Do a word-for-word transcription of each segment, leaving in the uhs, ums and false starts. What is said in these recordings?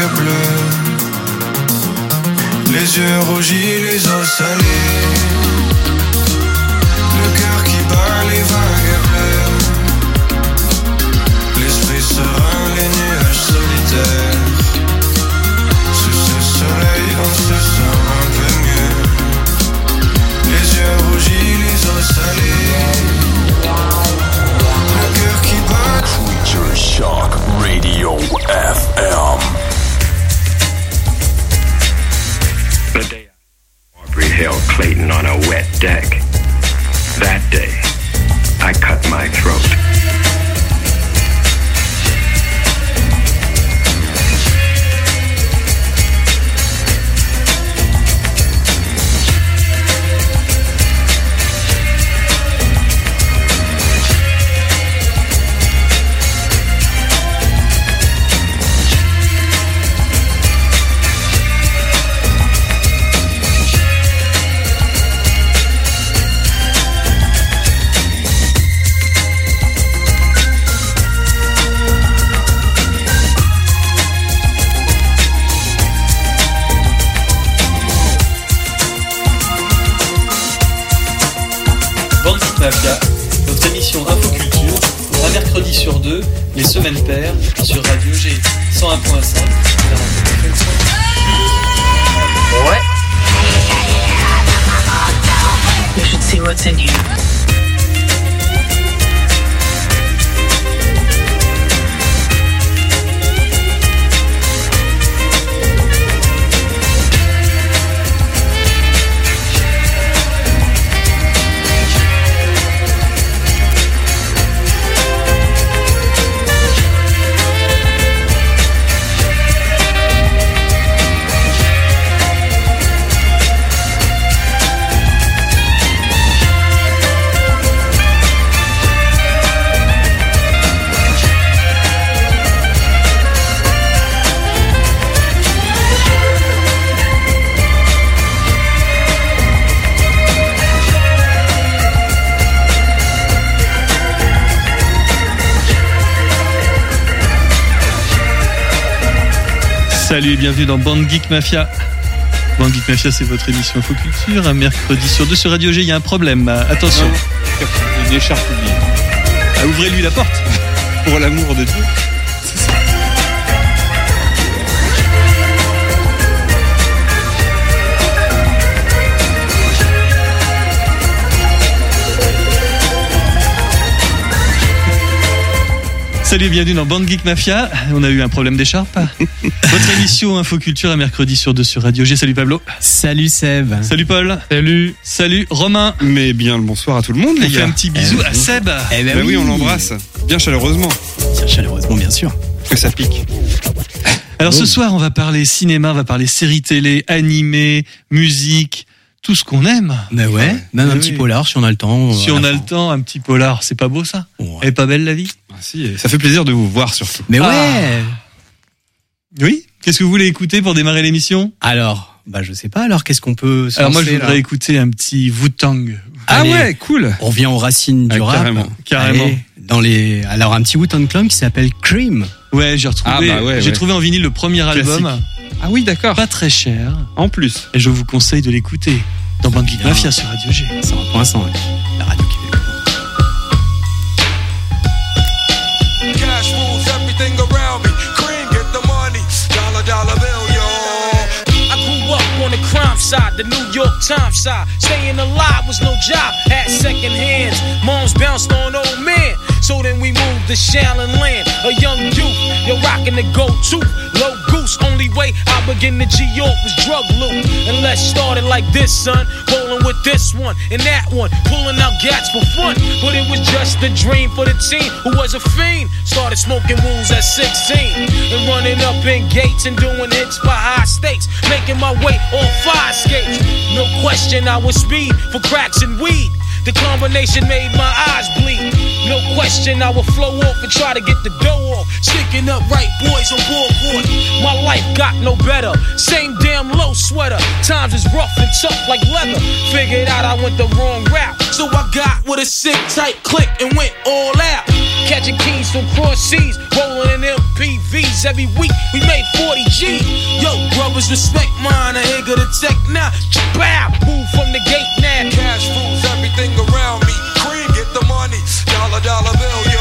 vagues bleues, les yeux rougis, les os salés, le cœur qui bat, les vagues bleues, l'esprit serein, les nuages solitaires. Sous ce soleil, on se sent un peu mieux, les yeux rougis, les os salés, le cœur qui bat. Future Shock Radio F M. The day Aubrey held Clayton on a wet deck. That day, I cut my throat. Votre émission Infoculture, un mercredi sur deux, les semaines paires, sur Radio G cent un point cinq. Ouais. You should see what's in here. Salut et bienvenue dans Band Geek Mafia. Band Geek Mafia, c'est votre émission Infoculture. Un mercredi sur deux sur Radio G, il y a un problème. Attention. Non, une écharpe oubliée. Ah, ouvrez-lui la porte. Pour l'amour de Dieu. Salut et bienvenue dans Band Geek Mafia. On a eu un problème d'écharpe. Votre émission Infoculture, un mercredi sur deux sur Radio G. Salut Pablo. Salut Seb. Salut Paul. Salut. Salut Romain. Mais bien le bonsoir à tout le monde. Il y a un petit bisou eh à Seb. Eh ben bah oui. oui, on l'embrasse. Bien chaleureusement. Bien chaleureusement, bien sûr. Que ça pique. Alors Oh. ce soir, on va parler cinéma, on va parler séries télé, animé, musique, tout ce qu'on aime. Mais ouais, même Ah un oui. petit polar si on a le temps. Si à on la a fin. le temps, un petit polar, c'est pas beau ça? Ouais. Elle est pas belle la vie? Ah, si, ça fait plaisir de vous voir surtout. Mais Ah. ouais. Oui. Qu'est-ce que vous voulez écouter pour démarrer l'émission? Alors, bah je sais pas. Alors qu'est-ce qu'on peut se Alors moi, je lancer, voudrais là écouter un petit Wu-Tang. Ah Allez. ouais, cool. On revient aux racines du Ah, rap. carrément. Carrément. Allez, dans les, alors un petit Wu-Tang Clan qui s'appelle Cream. Ouais, j'ai retrouvé, Ah bah ouais, j'ai ouais. trouvé en vinyle le premier album, Classique. Ah oui, d'accord. pas très cher, En plus. et je vous conseille de l'écouter dans Band Geek Bien. Mafia sur Radio G. C'est un point cent, la radio qui fait. Cash rules everything around me. Cream, get the money. Dollar, dollar bill, yo. I grew up on the crime side, the New York Times side. Staying alive was no job, had second hands. Moms bounced on old men, so then we moved to Shaolin Land. A young youth, you're rocking the go-to. Low goose, only way I begin to G-York was drug loot. And let's start it like this, son. Rolling with this one and that one, pulling out gats for fun. But it was just a dream for the team who was a fiend. Started smoking wools at sixteen and running up in gates and doing hits for high stakes. Making my way on fire skates. No question I was speed for cracks and weed. The combination made my eyes bleed. No question I would flow off and try to get the dough off. Sticking up right boys on board. My life got no better. Same damn low sweater. Times is rough and tough like leather. Figured out I went the wrong route. So I got with a sick tight click and went all out. catching keys from cross seas, rolling in M P Vs. Every week we made forty G. Yo, brothers, respect mine. I ain't gonna check now. Bow, move from the gate now. Cash rules everything around me. Cream, get the money. Dollar, dollar bill, yo.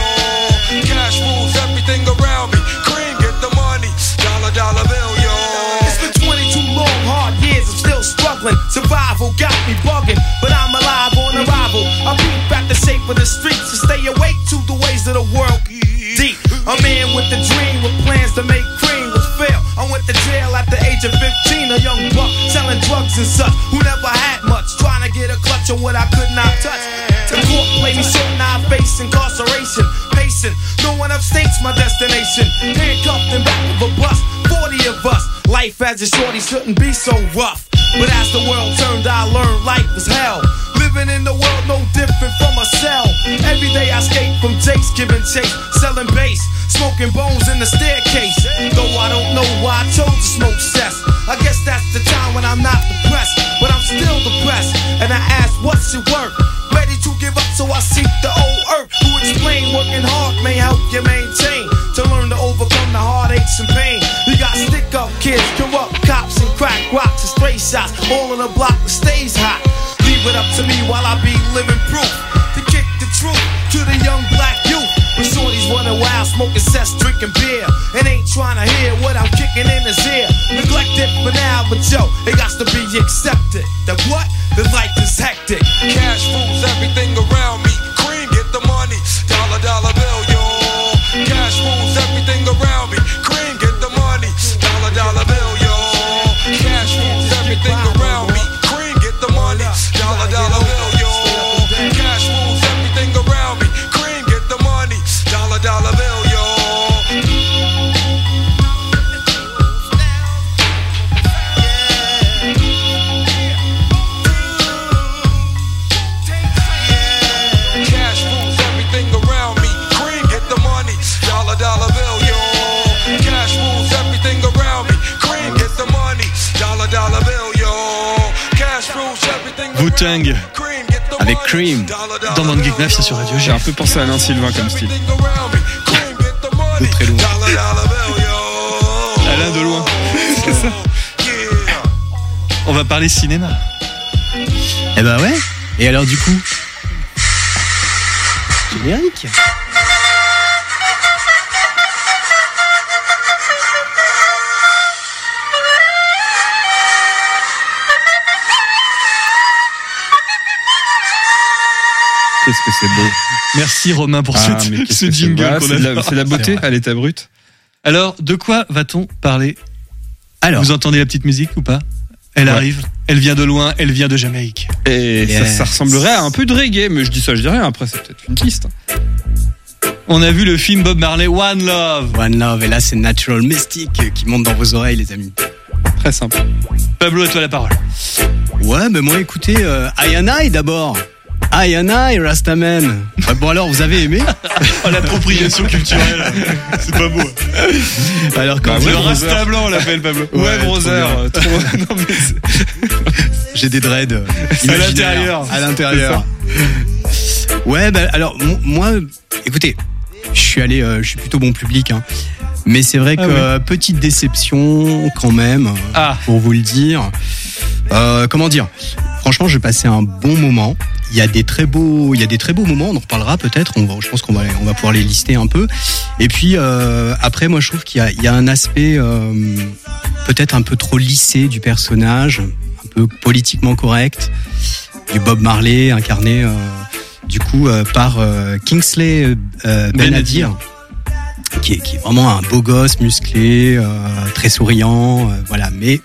Cash rules everything around me. Cream, get the money. Dollar, dollar bill, yo. It's been twenty-two long, hard years. I'm still struggling. Survival got me bugging, but I'm alive on arrival. I beat back the shape of the streets to stay awake to the ways of the world. Deep, a man with a dream, with plans to make cream was fail. I went to jail at the age of fifteen, a young buck selling drugs and such, who never had much, trying to get a clutch on what I could not touch. The court played me short, now I face incarceration. Pacing, no one upstates my destination. Handcuffed in back of a bus, forty of us. Life as a shorty shouldn't be so rough. But as the world turned, I learned life was hell. Living in the world no different from a cell. Every day I skate from Jake's, giving chase, selling bass, smoking bones in the staircase. Though I don't know why I chose to smoke cess. I guess that's the time when I'm not depressed, but I'm still depressed. And I ask, what's your work? Ready to give up, so I seek the old earth, who explain working hard may help you maintain, to learn to overcome the heartaches and pain. You got stick up kids, corrupt cops, and crack rocks and stray shots, all in a block that stays hot. Leave it up to me while I be living proof, to kick the truth to the young black youth. When shorties running wild, smoking cess, drinking beer, and ain't trying to hear what I'm kicking in his ear. Neglected for now, but yo, it got to be accepted. That what? The life is hectic. Cash rules everything around me. Cream, get the money. Dollar, dollar bill, yo. Cash rules everything around me. Cream, get the money. Dollar, dollar bill, yo. Cash rules everything around me. Cream, get the money. Dollar, dollar bill, yo. Cash rules everything around me. Cream, get the money. Dollar, dollar bill, yo. Dollar bill, yo. Cash rules everything around me. Cream, get the money. Dollar, dollar bill, yo. Cash rules everything around me. Wu-Tang avec Cream dans Bande Geek Mafia sur Radio G. J'ai un peu pensé à Alain Sylvain comme style. De très loin. Alain de loin. C'est ça. On va parler cinéma. Eh bah ouais. Et alors du coup, générique. Qu'est-ce que c'est beau. Merci Romain pour ah, cette, ce jingle c'est qu'on c'est, a de la, c'est de la beauté à l'état brut. Alors, de quoi va-t-on parler? Alors, vous entendez la petite musique ou pas? Elle ouais. arrive, elle vient de loin, elle vient de Jamaïque. Et yes. ça, ça ressemblerait à un peu de reggae, mais je dis ça, je dis rien, après c'est peut-être une piste. On a vu le film Bob Marley, One Love. One Love, et là c'est Natural Mystic qui monte dans vos oreilles les amis. Très simple. Pablo, à toi la parole. Ouais, mais moi écoutez, euh, I and I d'abord. I and I, Rastaman. Ah, bon alors, vous avez aimé? Oh, l'appropriation culturelle. C'est pas beau. Alors quand bah, le Rasta blanc, on l'appelle Pablo. Ouais, ouais brother. Trop... non, mais j'ai des dreads. À l'intérieur. À l'intérieur. Ouais, bah alors m- moi, écoutez, je suis allé, euh, je suis plutôt bon public, hein. Mais c'est vrai que ah, oui. petite déception quand même, ah. pour vous le dire. Euh, comment dire? Franchement, j'ai passé un bon moment. Il y a des très beaux, il y a des très beaux moments. On en reparlera peut-être. On va, je pense qu'on va, on va pouvoir les lister un peu. Et puis euh, après, moi, je trouve qu'il y a, il y a un aspect euh, peut-être un peu trop lissé du personnage, un peu politiquement correct, du Bob Marley incarné euh, du coup euh, par euh, Kingsley euh, Ben-Adir. Qui est, qui est vraiment un beau gosse, musclé, euh, très souriant, euh, voilà. Mais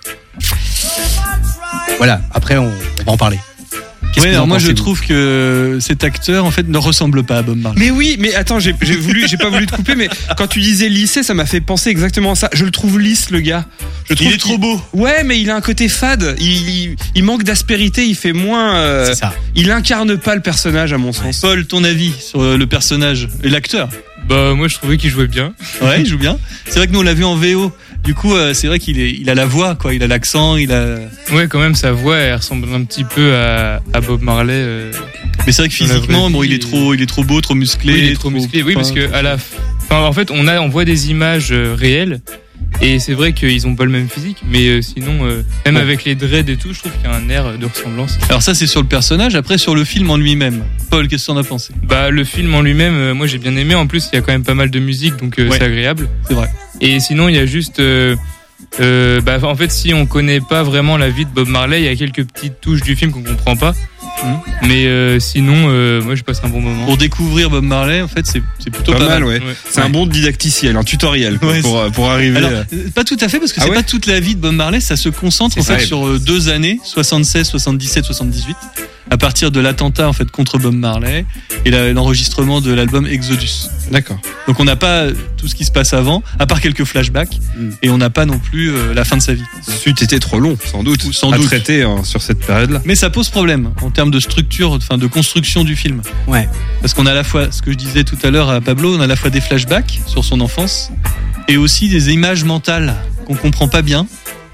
voilà, après on, on va en parler. Ouais, alors moi je vous trouve que cet acteur en fait ne ressemble pas à Bob Marley. Mais oui, mais attends, j'ai, j'ai voulu, j'ai pas voulu te couper, mais quand tu disais lissé, ça m'a fait penser exactement à ça. Je le trouve lisse, le gars. Je trouve il est trop beau. Ouais, mais il a un côté fade. Il, il, il manque d'aspérité. Il fait moins. Euh, C'est ça. Il incarne pas le personnage à mon sens. Paul, ton avis sur le personnage et l'acteur? Bah moi je trouvais qu'il jouait bien. Ouais, il joue bien. C'est vrai que nous on l'a vu en V O. Du coup, euh, c'est vrai qu'il est, il a la voix, quoi. Il a l'accent, il a. Ouais, quand même sa voix, elle ressemble un petit peu à, à Bob Marley. Euh... Mais c'est vrai que physiquement, bon, il est trop, il est trop beau, trop musclé. Oui, il est trop, trop musclé. Oui, parce que à la, enfin, en fait, on a, on voit des images euh, réelles. Et c'est vrai qu'ils ont pas le même physique, mais euh, sinon, euh, même ouais. avec les dreads et tout, je trouve qu'il y a un air de ressemblance. Alors ça, c'est sur le personnage. Après, sur le film en lui-même. Paul, qu'est-ce que t'en as pensé ? Bah, le film en lui-même, euh, moi j'ai bien aimé. En plus, il y a quand même pas mal de musique, donc euh, ouais. c'est agréable. C'est vrai. Et sinon, il y a juste, euh, euh, bah, en fait, si on connaît pas vraiment la vie de Bob Marley, il y a quelques petites touches du film qu'on comprend pas. Mmh. Mais euh, sinon, euh, moi je passe un bon moment. Pour découvrir Bob Marley, en fait, c'est, c'est plutôt pas, pas mal. Ouais. Ouais. C'est ouais. un bon didacticiel, un tutoriel quoi, ouais, pour, pour arriver. Alors, à... pas tout à fait, parce que ah c'est ouais pas toute la vie de Bob Marley, ça se concentre c'est en fait ça, sur deux années, soixante-seize, soixante-dix-sept, soixante-dix-huit, à partir de l'attentat en fait contre Bob Marley et la, l'enregistrement de l'album Exodus. D'accord. Donc on n'a pas tout ce qui se passe avant, à part quelques flashbacks, mm. et on n'a pas non plus euh, la fin de sa vie. C'eût été trop long, sans doute, Ou, sans à doute. traiter hein, sur cette période-là. Mais ça pose problème en termes de structure, enfin de construction du film. Ouais. Parce qu'on a à la fois, ce que je disais tout à l'heure à Pablo, on a à la fois des flashbacks sur son enfance et aussi des images mentales qu'on comprend pas bien.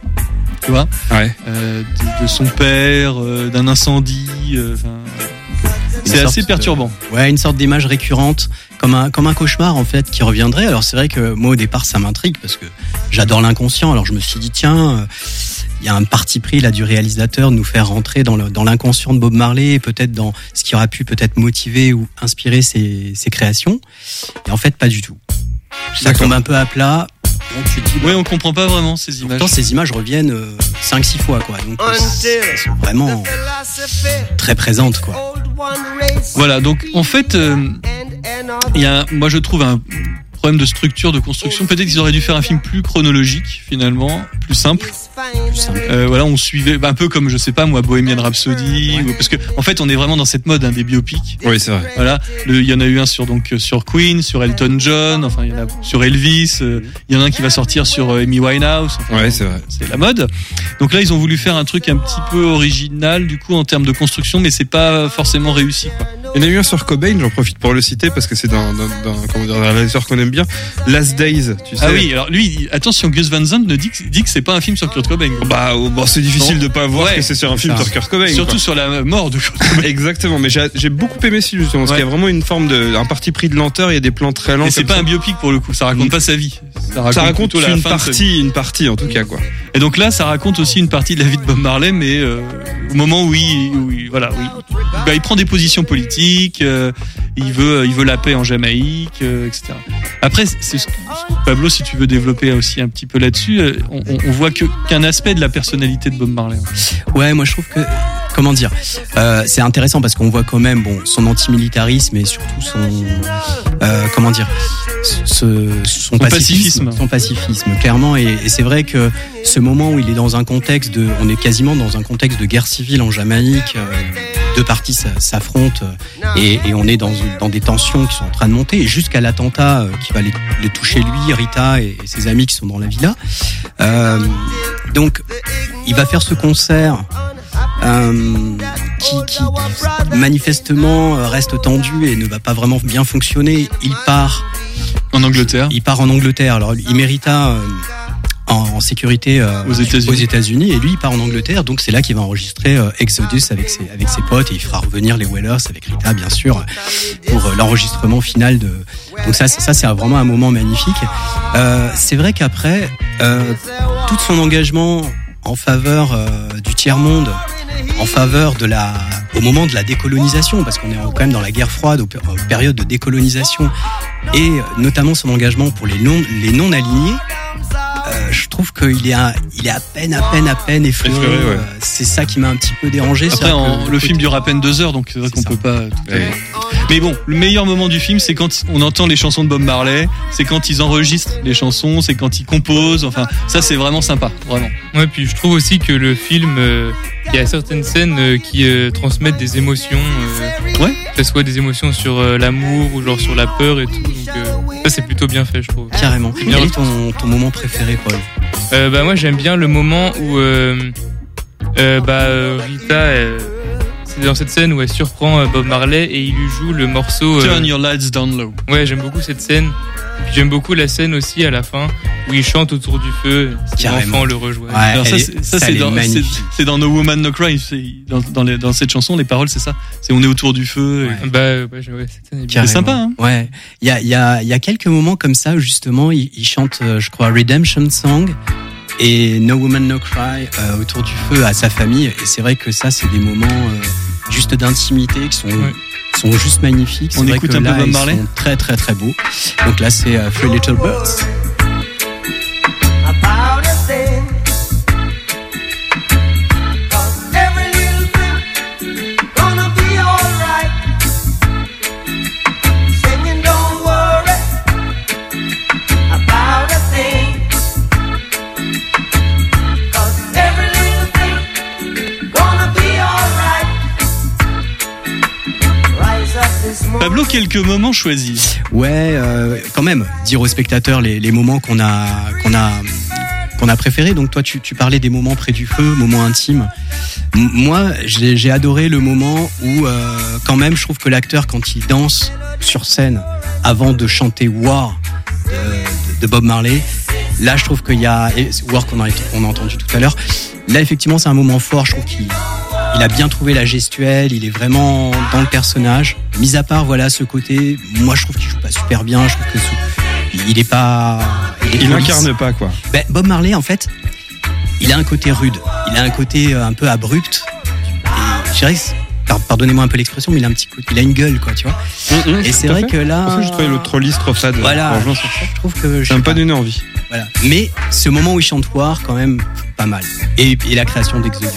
Tu vois, ouais. euh, de, de son père, euh, d'un incendie. Euh, c'est assez perturbant. De, ouais, une sorte d'image récurrente, comme un comme un cauchemar en fait qui reviendrait. Alors c'est vrai que moi au départ ça m'intrigue parce que j'adore l'inconscient. Alors je me suis dit tiens, il euh, y a un parti pris là du réalisateur de nous faire rentrer dans le dans l'inconscient de Bob Marley et peut-être dans ce qui aura pu peut-être motiver ou inspirer ses ses créations. Et en fait pas du tout. Ça D'accord. tombe un peu à plat. Donc tu te dis, oui, on comprend pas vraiment ces images. Pourtant, ces images reviennent euh, cinq six fois, quoi. Donc, euh, elles sont vraiment très présentes, quoi. Voilà, donc en fait, il euh, y a, moi je trouve un problème de structure, de construction. Peut-être qu'ils auraient dû faire un film plus chronologique, finalement, plus simple. Plus simple. Euh, voilà, on suivait un peu comme je sais pas moi, Bohemian Rhapsody, ouais. ou, parce que en fait, on est vraiment dans cette mode hein, des biopics. Oui, c'est vrai. Voilà, il y en a eu un sur donc sur Queen, sur Elton John, enfin il y en a sur Elvis. Il euh, y en a un qui va sortir sur euh, Amy Winehouse. Enfin, ouais, c'est vrai. C'est la mode. Donc là, ils ont voulu faire un truc un petit peu original du coup en termes de construction, mais c'est pas forcément réussi, quoi. Il y en a eu un sur Cobain, j'en profite pour le citer parce que c'est d'un, d'un, d'un, comment dire, d'un réalisateur qu'on aime bien. Last Days, tu sais. Ah oui, alors lui, attention, Gus Van Sant ne dit que, dit que c'est pas un film sur Kurt Cobain. Bah, bon, c'est difficile non. de pas voir ouais, que c'est sur un film ça. sur Kurt Cobain. Surtout quoi. sur la mort de Kurt Cobain. Exactement, mais j'ai, j'ai beaucoup aimé celui justement, parce ouais. qu'il y a vraiment une forme de, un parti pris de lenteur, il y a des plans très lents. Et c'est pas ça. un biopic pour le coup, ça raconte mmh. pas sa vie. Ça raconte, ça raconte une la partie, une partie en tout cas, quoi. Et donc là, ça raconte aussi une partie de la vie de Bob Marley, mais euh, au moment où il, où il voilà, où il, bah, il prend des positions politiques, euh, il veut, il veut la paix en Jamaïque, euh, et cetera. Après, c'est ce que, Pablo, si tu veux développer aussi un petit peu là-dessus, euh, on, on voit que qu'un aspect de la personnalité de Bob Marley. Ouais, moi je trouve que comment dire, euh, c'est intéressant parce qu'on voit quand même bon son antimilitarisme et surtout son euh, comment dire, ce, son, son pacifisme, pacifisme, son pacifisme clairement et, et c'est vrai que ce moment où il est dans un contexte de, on est quasiment dans un contexte de guerre civile en Jamaïque. Euh, deux parties s'affrontent et, et on est dans, dans des tensions qui sont en train de monter jusqu'à l'attentat qui va les, les toucher lui, Rita et, et ses amis qui sont dans la villa. Euh, donc il va faire ce concert euh, qui, qui, qui manifestement reste tendu et ne va pas vraiment bien fonctionner. Il part en Angleterre. Il part en Angleterre. Alors il mérita euh, en sécurité euh, aux États-Unis. aux États-Unis et lui il part en Angleterre, donc c'est là qu'il va enregistrer euh, Exodus avec ses avec ses potes et il fera revenir les Wailers avec Rita bien sûr pour euh, l'enregistrement final de donc ça c'est ça c'est vraiment un moment magnifique. Euh, c'est vrai qu'après euh, tout son engagement en faveur euh, du tiers-monde, en faveur de la au moment de la décolonisation parce qu'on est quand même dans la guerre froide, aux périodes de décolonisation et notamment son engagement pour les non les non alignés. Euh, je trouve qu'il est, à, il est à peine, à peine, à peine effleuré. effleuré ouais. euh, c'est ça qui m'a un petit peu dérangé. Après, en, le, le film dure à peine deux heures, donc c'est vrai c'est qu'on ça. peut pas. Tout ouais. Mais bon, le meilleur moment du film, c'est quand on entend les chansons de Bob Marley, c'est quand ils enregistrent les chansons, c'est quand ils composent. Enfin, ça, c'est vraiment sympa, vraiment. Ouais, puis je trouve aussi que le film, euh, il y a certaines scènes euh, qui euh, transmettent des émotions. Euh, ouais. Que ce soit des émotions sur euh, l'amour ou genre sur la peur et tout. Donc euh, ça, c'est plutôt bien fait, je trouve. Carrément. Quel est ton, ton moment préféré, Paul? Euh, bah moi j'aime bien le moment où euh, euh, bah Rita elle, c'est dans cette scène où elle surprend Bob Marley et il lui joue le morceau. Turn Your Lights Down Low. Ouais, j'aime beaucoup cette scène. Puis j'aime beaucoup la scène aussi à la fin où il chante autour du feu. Les enfants le rejoignent. Ouais, Alors ça, est, c'est, ça, ça c'est, dans, c'est, c'est dans No Woman No Cry. C'est, dans, dans, les, dans cette chanson, les paroles, c'est ça. C'est on est autour du feu. Ouais. Et... Bah, ouais, ouais, c'est, c'est sympa. Hein. Ouais. Il y a, il y a, il y a quelques moments comme ça où justement, il, il chante, je crois, Redemption Song et No Woman No Cry euh, autour du feu à sa famille. Et c'est vrai que ça, c'est des moments euh, juste d'intimité qui sont. Ouais. sont juste magnifiques. C'est On vrai écoute que un là, peu Bob Marley. Ils sont très très très beaux. Donc là, c'est uh, Three Little Birds. Pablo, quelques moments choisis. Ouais, euh, quand même, dire aux spectateurs les, les moments qu'on a, qu'on a, qu'on a préférés. Donc toi, tu, tu parlais des moments près du feu, moments intimes. M- moi, j'ai, j'ai adoré le moment où, euh, quand même, je trouve que l'acteur, quand il danse sur scène, avant de chanter War de, de, de Bob Marley, là, je trouve qu'il y a War qu'on a, on a entendu tout à l'heure. Là, effectivement, c'est un moment fort. Je trouve qu'il Il a bien trouvé la gestuelle, il est vraiment dans le personnage. Mis à part, voilà, ce côté, moi je trouve qu'il joue pas super bien, je trouve que ce, il est pas... Il, il incarne pas, quoi. Ben, Bob Marley, en fait, il a un côté rude, il a un côté un peu abrupt. Et je dirais, pardonnez-moi un peu l'expression, mais il a un petit côté, il a une gueule, quoi, tu vois. Mmh, mmh, et c'est vrai fait. que là... En fait, je trouvais l'autre trop lisse, trop fade. Voilà, je, je trouve que... Ça m'a pas donné envie. Voilà. Mais ce moment où il chante War, quand même, pas mal. Et, et la création d'Exodus...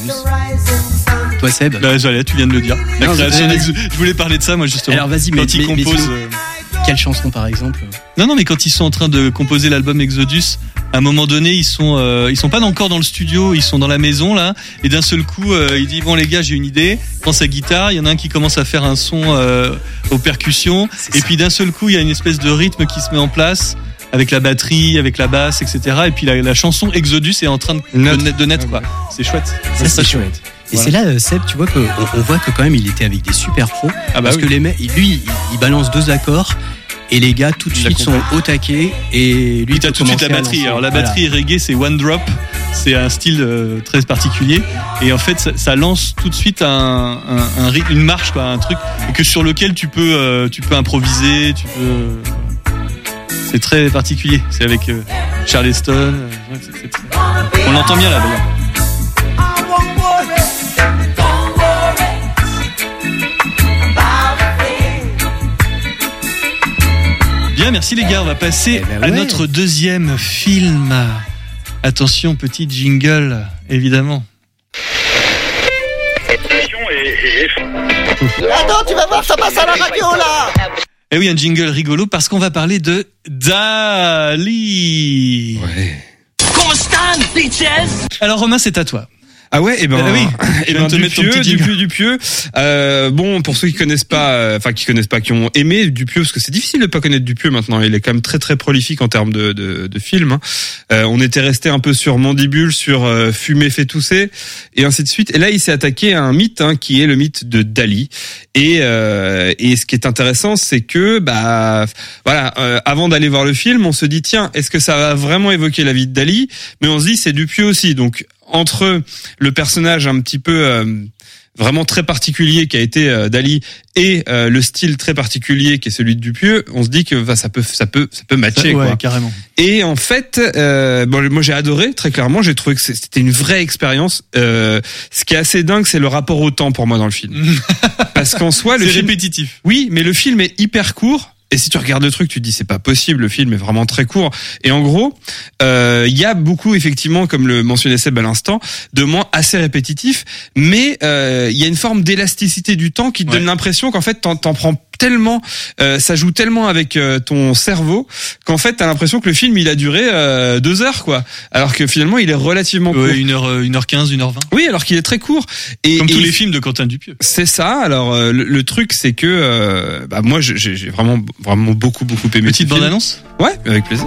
Toi, Seb. Là, j'allais, tu viens de le dire. La non, création je voulais parler de ça, moi, justement. Alors, vas-y, quand mais, ils mais, composent. Mais, quelle chanson, par exemple? Non, non, mais quand ils sont en train de composer l'album Exodus, à un moment donné, ils sont, euh, ils sont pas encore dans le studio, ils sont dans la maison, là. Et d'un seul coup, euh, il dit, bon, les gars, j'ai une idée. Il prend sa guitare, il y en a un qui commence à faire un son euh, aux percussions. C'est et ça. Puis, d'un seul coup, il y a une espèce de rythme qui se met en place. Avec la batterie, avec la basse, et cetera. Et puis, la, la chanson Exodus est en train de, de, de naître, quoi. C'est chouette. Ça, c'est chouette. Et voilà. C'est là, Seb, tu vois qu'on on voit que quand même il était avec des super pros. Ah bah parce oui. que les mecs, lui, il, il balance deux accords et les gars tout de suite sont au taquet. Et lui, il a tout de suite la batterie. Alors la batterie voilà. reggae, c'est one drop, c'est un style euh, très particulier. Et en fait, ça, ça lance tout de suite un, un, un, une marche, quoi, un truc et que sur lequel tu peux, euh, tu peux improviser, tu peux. Euh, c'est très particulier. C'est avec euh, Charleston. Euh, c'est, c'est très... On l'entend bien là, d'ailleurs. Bien, merci les gars. On va passer eh ben ouais. à notre deuxième film. Attention, petit jingle, évidemment. Cette émission est... Attends, tu vas voir, ça passe à la radio, là. Eh oui, un jingle rigolo parce qu'on va parler de Dali. Ouais. Constant, bitches. Alors Romain, c'est à toi. Ah ouais, et ben, eh oui. et ben Dupieux, Dupieux, Dupieux. Euh, bon, pour ceux qui connaissent pas, enfin euh, qui connaissent pas, qui ont aimé Dupieux, parce que c'est difficile de pas connaître Dupieux maintenant. Il est quand même très très prolifique en termes de de, de films. Hein. Euh, on était resté un peu sur Mandibule, sur euh, Fumer fait tousser, et ainsi de suite. Et là, il s'est attaqué à un mythe hein, qui est le mythe de Dali. Et euh, et ce qui est intéressant, c'est que bah voilà, euh, avant d'aller voir le film, on se dit tiens, est-ce que ça va vraiment évoquer la vie de Dali? Mais on se dit c'est Dupieux aussi, donc entre le personnage un petit peu euh, vraiment très particulier qui a été euh, Dali et euh, le style très particulier qui est celui de Dupieux, on se dit que bah, ça peut ça peut ça peut matcher ouais, quoi. Carrément. Et en fait, euh, bon, moi j'ai adoré très clairement, j'ai trouvé que c'était une vraie expérience. Euh, ce qui est assez dingue, c'est le rapport au temps pour moi dans le film, parce qu'en soi le c'est film, répétitif. Oui, mais le film est hyper court. Et si tu regardes le truc, tu te dis c'est pas possible, le film est vraiment très court. Et en gros, il euh, y a beaucoup effectivement, comme le mentionnait Seb à l'instant, de moments assez répétitifs, mais il euh, y a une forme d'élasticité du temps qui te ouais. donne l'impression qu'en fait t'en, t'en prends tellement, euh, ça joue tellement avec euh, ton cerveau qu'en fait t'as l'impression que le film il a duré euh, deux heures quoi, alors que finalement il est relativement court. Ouais, une heure, une heure quinze, une heure vingt. Oui, alors qu'il est très court. Et, comme et tous les films de Quentin Dupieux. C'est ça. Alors euh, le, le truc c'est que euh, bah moi j'ai, j'ai vraiment vraiment beaucoup beaucoup aimé. Petite bande annonce. Ouais, avec plaisir.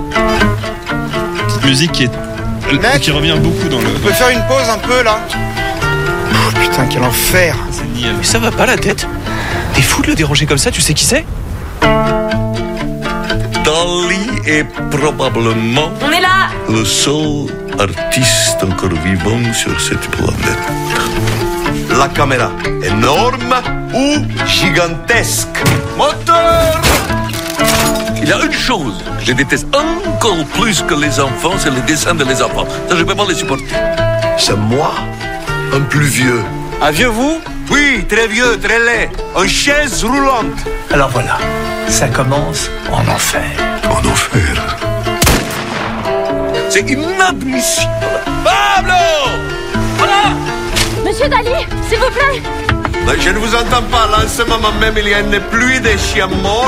Petite musique qui est Mec, qui revient beaucoup dans le. On peut faire une pause un peu là. Oh putain. putain, quel enfer. Mais ça va pas la tête? T'es fou de le déranger comme ça, tu sais qui c'est? Dali est probablement On est là. le seul artiste encore vivant sur cette planète. La caméra, énorme ou gigantesque? Moteur! Il y a une chose que je déteste encore plus que les enfants, c'est les dessins de les enfants. Ça, je peux pas les supporter. C'est moi, un plus vieux. Un vieux vous? Oui, très vieux, très laid. En chaise roulante. Alors voilà, ça commence en enfer. En enfer. C'est inadmissible. Pablo! Voilà. Monsieur Dali, s'il vous plaît. Mais je ne vous entends pas. Là, en ce moment même, il y a une pluie de chiens morts.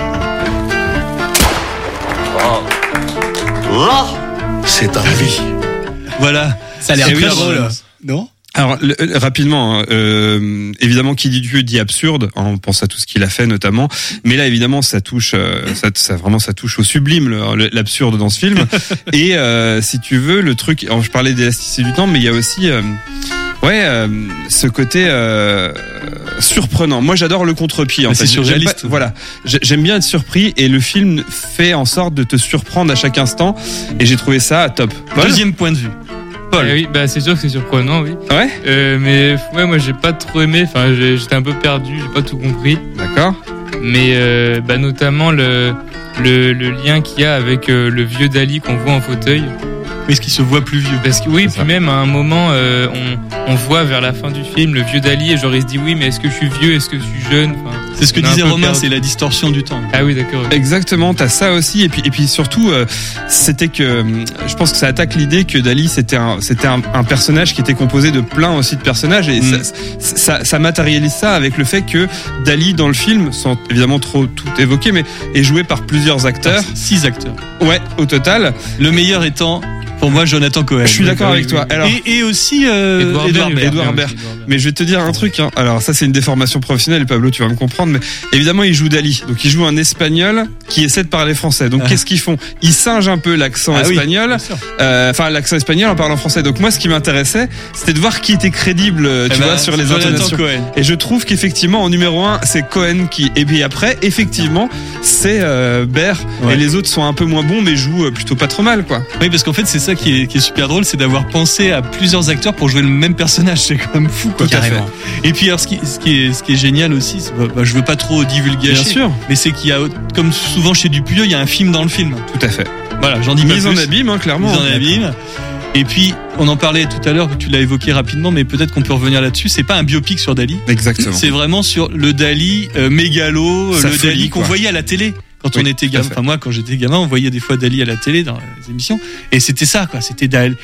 Oh. Là, c'est ta vie. Voilà. Ça a l'air très drôle. Non? Alors le, euh, rapidement, euh, évidemment, qui dit Dieu dit absurde. On pense à tout ce qu'il a fait, notamment. Mais là, évidemment, ça touche, euh, ça, ça vraiment, ça touche au sublime, le, l'absurde dans ce film. Et euh, si tu veux, le truc. Alors, je parlais d'élasticité du temps, mais il y a aussi, euh, ouais, euh, ce côté euh, surprenant. Moi, j'adore le contre-pied. En mais fait, c'est surréaliste. Pas, voilà, j'aime bien être surpris, et le film fait en sorte de te surprendre à chaque instant. Et j'ai trouvé ça top. Paul. Deuxième point de vue. Paul. Eh oui, bah c'est sûr que c'est surprenant, oui. Ouais. Euh, mais ouais, moi j'ai pas trop aimé. Enfin, j'étais un peu perdu, j'ai pas tout compris. D'accord. Mais euh, bah notamment le le, le lien qu'il y a avec euh, le vieux Dali qu'on voit en fauteuil. Oui, ce qui se voit plus vieux. Parce que oui, puis même à un moment, euh, on on voit vers la fin du film le vieux Dali et genre il se dit oui, mais est-ce que je suis vieux, est-ce que je suis jeune? Enfin, c'est ce que disait Romain, c'est la distorsion du temps. Ah oui, d'accord. Okay. Exactement, t'as ça aussi, et puis et puis surtout, euh, c'était que je pense que ça attaque l'idée que Dali c'était un c'était un, un personnage qui était composé de plein aussi de personnages, et mm. ça, ça ça matérialise ça avec le fait que Dali dans le film, sans évidemment trop tout évoquer, mais est joué par plusieurs acteurs, six acteurs. Ouais, au total. Le meilleur étant pour moi Jonathan Cohen. Je suis d'accord avec toi. Alors, et, et aussi euh, Edouard Edouard Baird. Edouard Baird. Mais je vais te dire un truc. Hein. Alors ça c'est une déformation professionnelle, Pablo, tu vas me comprendre. Mais évidemment il joue Dali, donc il joue un Espagnol qui essaie de parler français. Donc ah. qu'est-ce qu'ils font? Ils singent un peu l'accent ah, espagnol, enfin oui, euh, l'accent espagnol en parlant français. Donc moi ce qui m'intéressait, c'était de voir qui était crédible, tu eh vois, ben, sur les intonations. Et je trouve qu'effectivement en numéro un c'est Cohen qui, et puis après effectivement c'est euh, Baird, ouais. Et les autres sont un peu moins bons mais jouent plutôt pas trop mal, quoi. Oui, parce qu'en fait c'est ça qui est, qui est super drôle, c'est d'avoir pensé à plusieurs acteurs pour jouer le même personnage. C'est quand même fou, quoi. Carrément. Et puis alors ce qui, ce qui est ce qui est génial aussi, c'est, bah, je veux pas trop divulguer, bien sûr, mais c'est qu'il y a, comme souvent chez Dupuis, il y a un film dans le film. Tout à fait. Voilà, j'en dis pas plus. Mise en abîme, hein, clairement. Mise en abîme. Et puis, on en parlait tout à l'heure, tu l'as évoqué rapidement, mais peut-être qu'on peut revenir là-dessus. C'est pas un biopic sur Dali. Exactement. C'est vraiment sur le Dali euh, mégalo, Sa le folie, Dali qu'on quoi. voyait à la télé. Quand oui, on était gamin, enfin moi quand j'étais gamin, on voyait des fois Dali à la télé dans les émissions, et c'était ça, quoi. C'était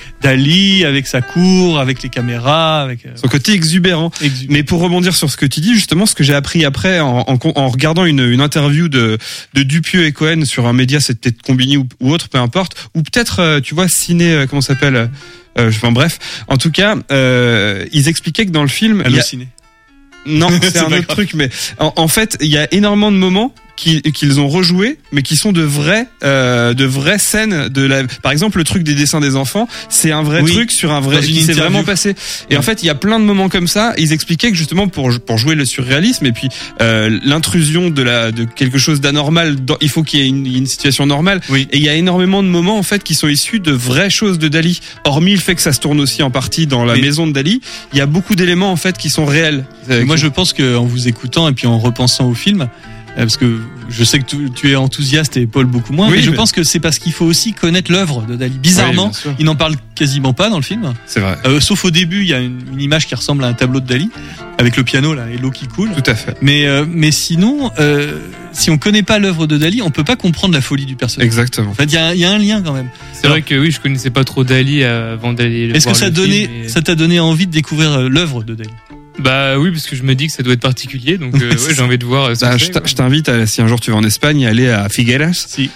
Dali avec sa cour, avec les caméras, avec son côté exubérant. exubérant. Mais pour rebondir sur ce que tu dis, justement, ce que j'ai appris après en, en, en regardant une, une interview de, de Dupieux et Cohen sur un média, c'est peut-être Combini ou, ou autre, peu importe, ou peut-être, euh, tu vois, ciné, euh, comment ça s'appelle, euh, enfin bref, en tout cas, euh, ils expliquaient que dans le film, Allo il y a... ciné. Non, c'est, c'est un autre grave. truc, mais en, en fait, il y a énormément de moments qu'ils, qu'ils ont rejoués, mais qui sont de vraies, euh, de vraies scènes de la. Par exemple, le truc des dessins des enfants, c'est un vrai oui, truc sur un vrai qui s'est vraiment passé. Et ouais. En fait, il y a plein de moments comme ça. Ils expliquaient que justement pour pour jouer le surréalisme et puis euh, l'intrusion de la de quelque chose d'anormal, dans, il faut qu'il y ait une, une situation normale. Oui. Et il y a énormément de moments en fait qui sont issus de vraies choses de Dali. Hormis le fait que ça se tourne aussi en partie dans la mais, maison de Dali, il y a beaucoup d'éléments en fait qui sont réels. Moi, je pense que en vous écoutant et puis en repensant au film, parce que je sais que tu, tu es enthousiaste et Paul beaucoup moins, oui, mais je mais... pense que c'est parce qu'il faut aussi connaître l'œuvre de Dali. Bizarrement, oui, il n'en parle quasiment pas dans le film. C'est vrai. Euh, sauf au début, il y a une, une image qui ressemble à un tableau de Dali avec le piano là et l'eau qui coule. Tout à fait. Mais euh, mais sinon, euh, si on connaît pas l'œuvre de Dali, on peut pas comprendre la folie du personnage. Exactement. En fait, il y a il y a un lien quand même. C'est Alors, vrai que oui, je connaissais pas trop Dali avant d'aller. Est-ce voir que ça le donnait film et... ça t'a donné envie de découvrir l'œuvre de Dali? Bah oui, parce que je me dis que ça doit être particulier, donc euh, ouais, j'ai envie de voir. Euh, bah, je, t'a, je t'invite, à, si un jour tu vas en Espagne, à aller à Figueras, si.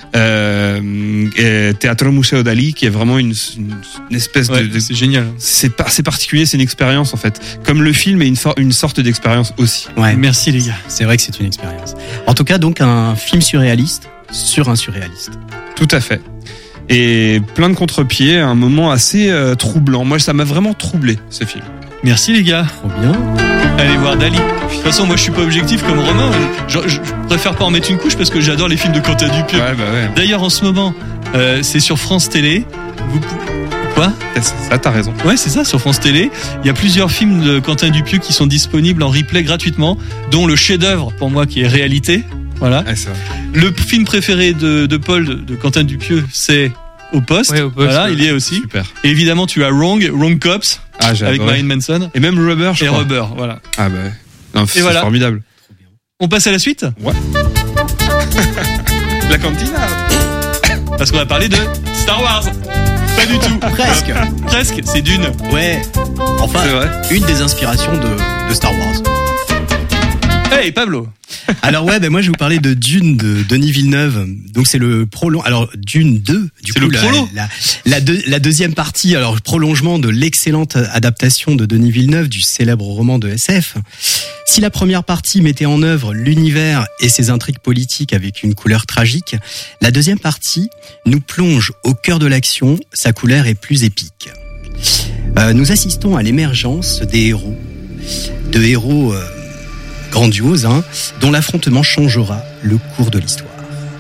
euh, Teatro Museo Dali, qui est vraiment une, une, une espèce ouais, de, de. C'est génial. C'est, c'est particulier, c'est une expérience en fait. Comme le film est une, for, une sorte d'expérience aussi. Ouais. Merci les gars. C'est vrai que c'est une expérience. En tout cas, donc un film surréaliste sur un surréaliste. Tout à fait. Et plein de contre-pieds, un moment assez euh, troublant. Moi, ça m'a vraiment troublé ce film. Merci les gars. Trop bien. Allez voir Dali. De toute façon, moi je suis pas objectif comme Romain. Je, je préfère pas en mettre une couche parce que j'adore les films de Quentin Dupieux. Ouais, bah ouais. D'ailleurs, en ce moment, euh, c'est sur France Télé. Vous... Quoi ? C'est ça, t'as raison. Ouais, c'est ça, sur France Télé. Il y a plusieurs films de Quentin Dupieux qui sont disponibles en replay gratuitement, dont le chef-d'œuvre pour moi qui est Réalité. Voilà. Ah, c'est vrai. Le film préféré de, de Paul, de, de Quentin Dupieux, c'est Au Poste. Ouais, Au Poste. Voilà, ouais. il y est aussi. Super. Et évidemment, tu as Wrong, Wrong Cops, Ah, j'ai avec adoré. Marilyn Manson. Et même Rubber, je Et crois. Rubber, voilà. Ah bah. Non, c'est voilà. formidable. On passe à la suite ? Ouais. La cantina. Parce qu'on va parler de Star Wars. Pas du tout. Presque. Presque, c'est Dune. Ouais. Enfin, C'est vrai. une des inspirations de, de Star Wars. Hey Pablo. Alors ouais, ben moi je vais vous parler de Dune de Denis Villeneuve. Donc c'est le prolong. Alors Dune deux, du C'est coup le la, prolo. la, la, deux- la deuxième partie. Alors prolongement de l'excellente adaptation de Denis Villeneuve du célèbre roman de S F. Si la première partie mettait en œuvre l'univers et ses intrigues politiques avec une couleur tragique, la deuxième partie nous plonge au cœur de l'action. Sa couleur est plus épique. Euh, nous assistons à l'émergence des héros, de héros. Euh, grandiose, hein, dont l'affrontement changera le cours de l'histoire.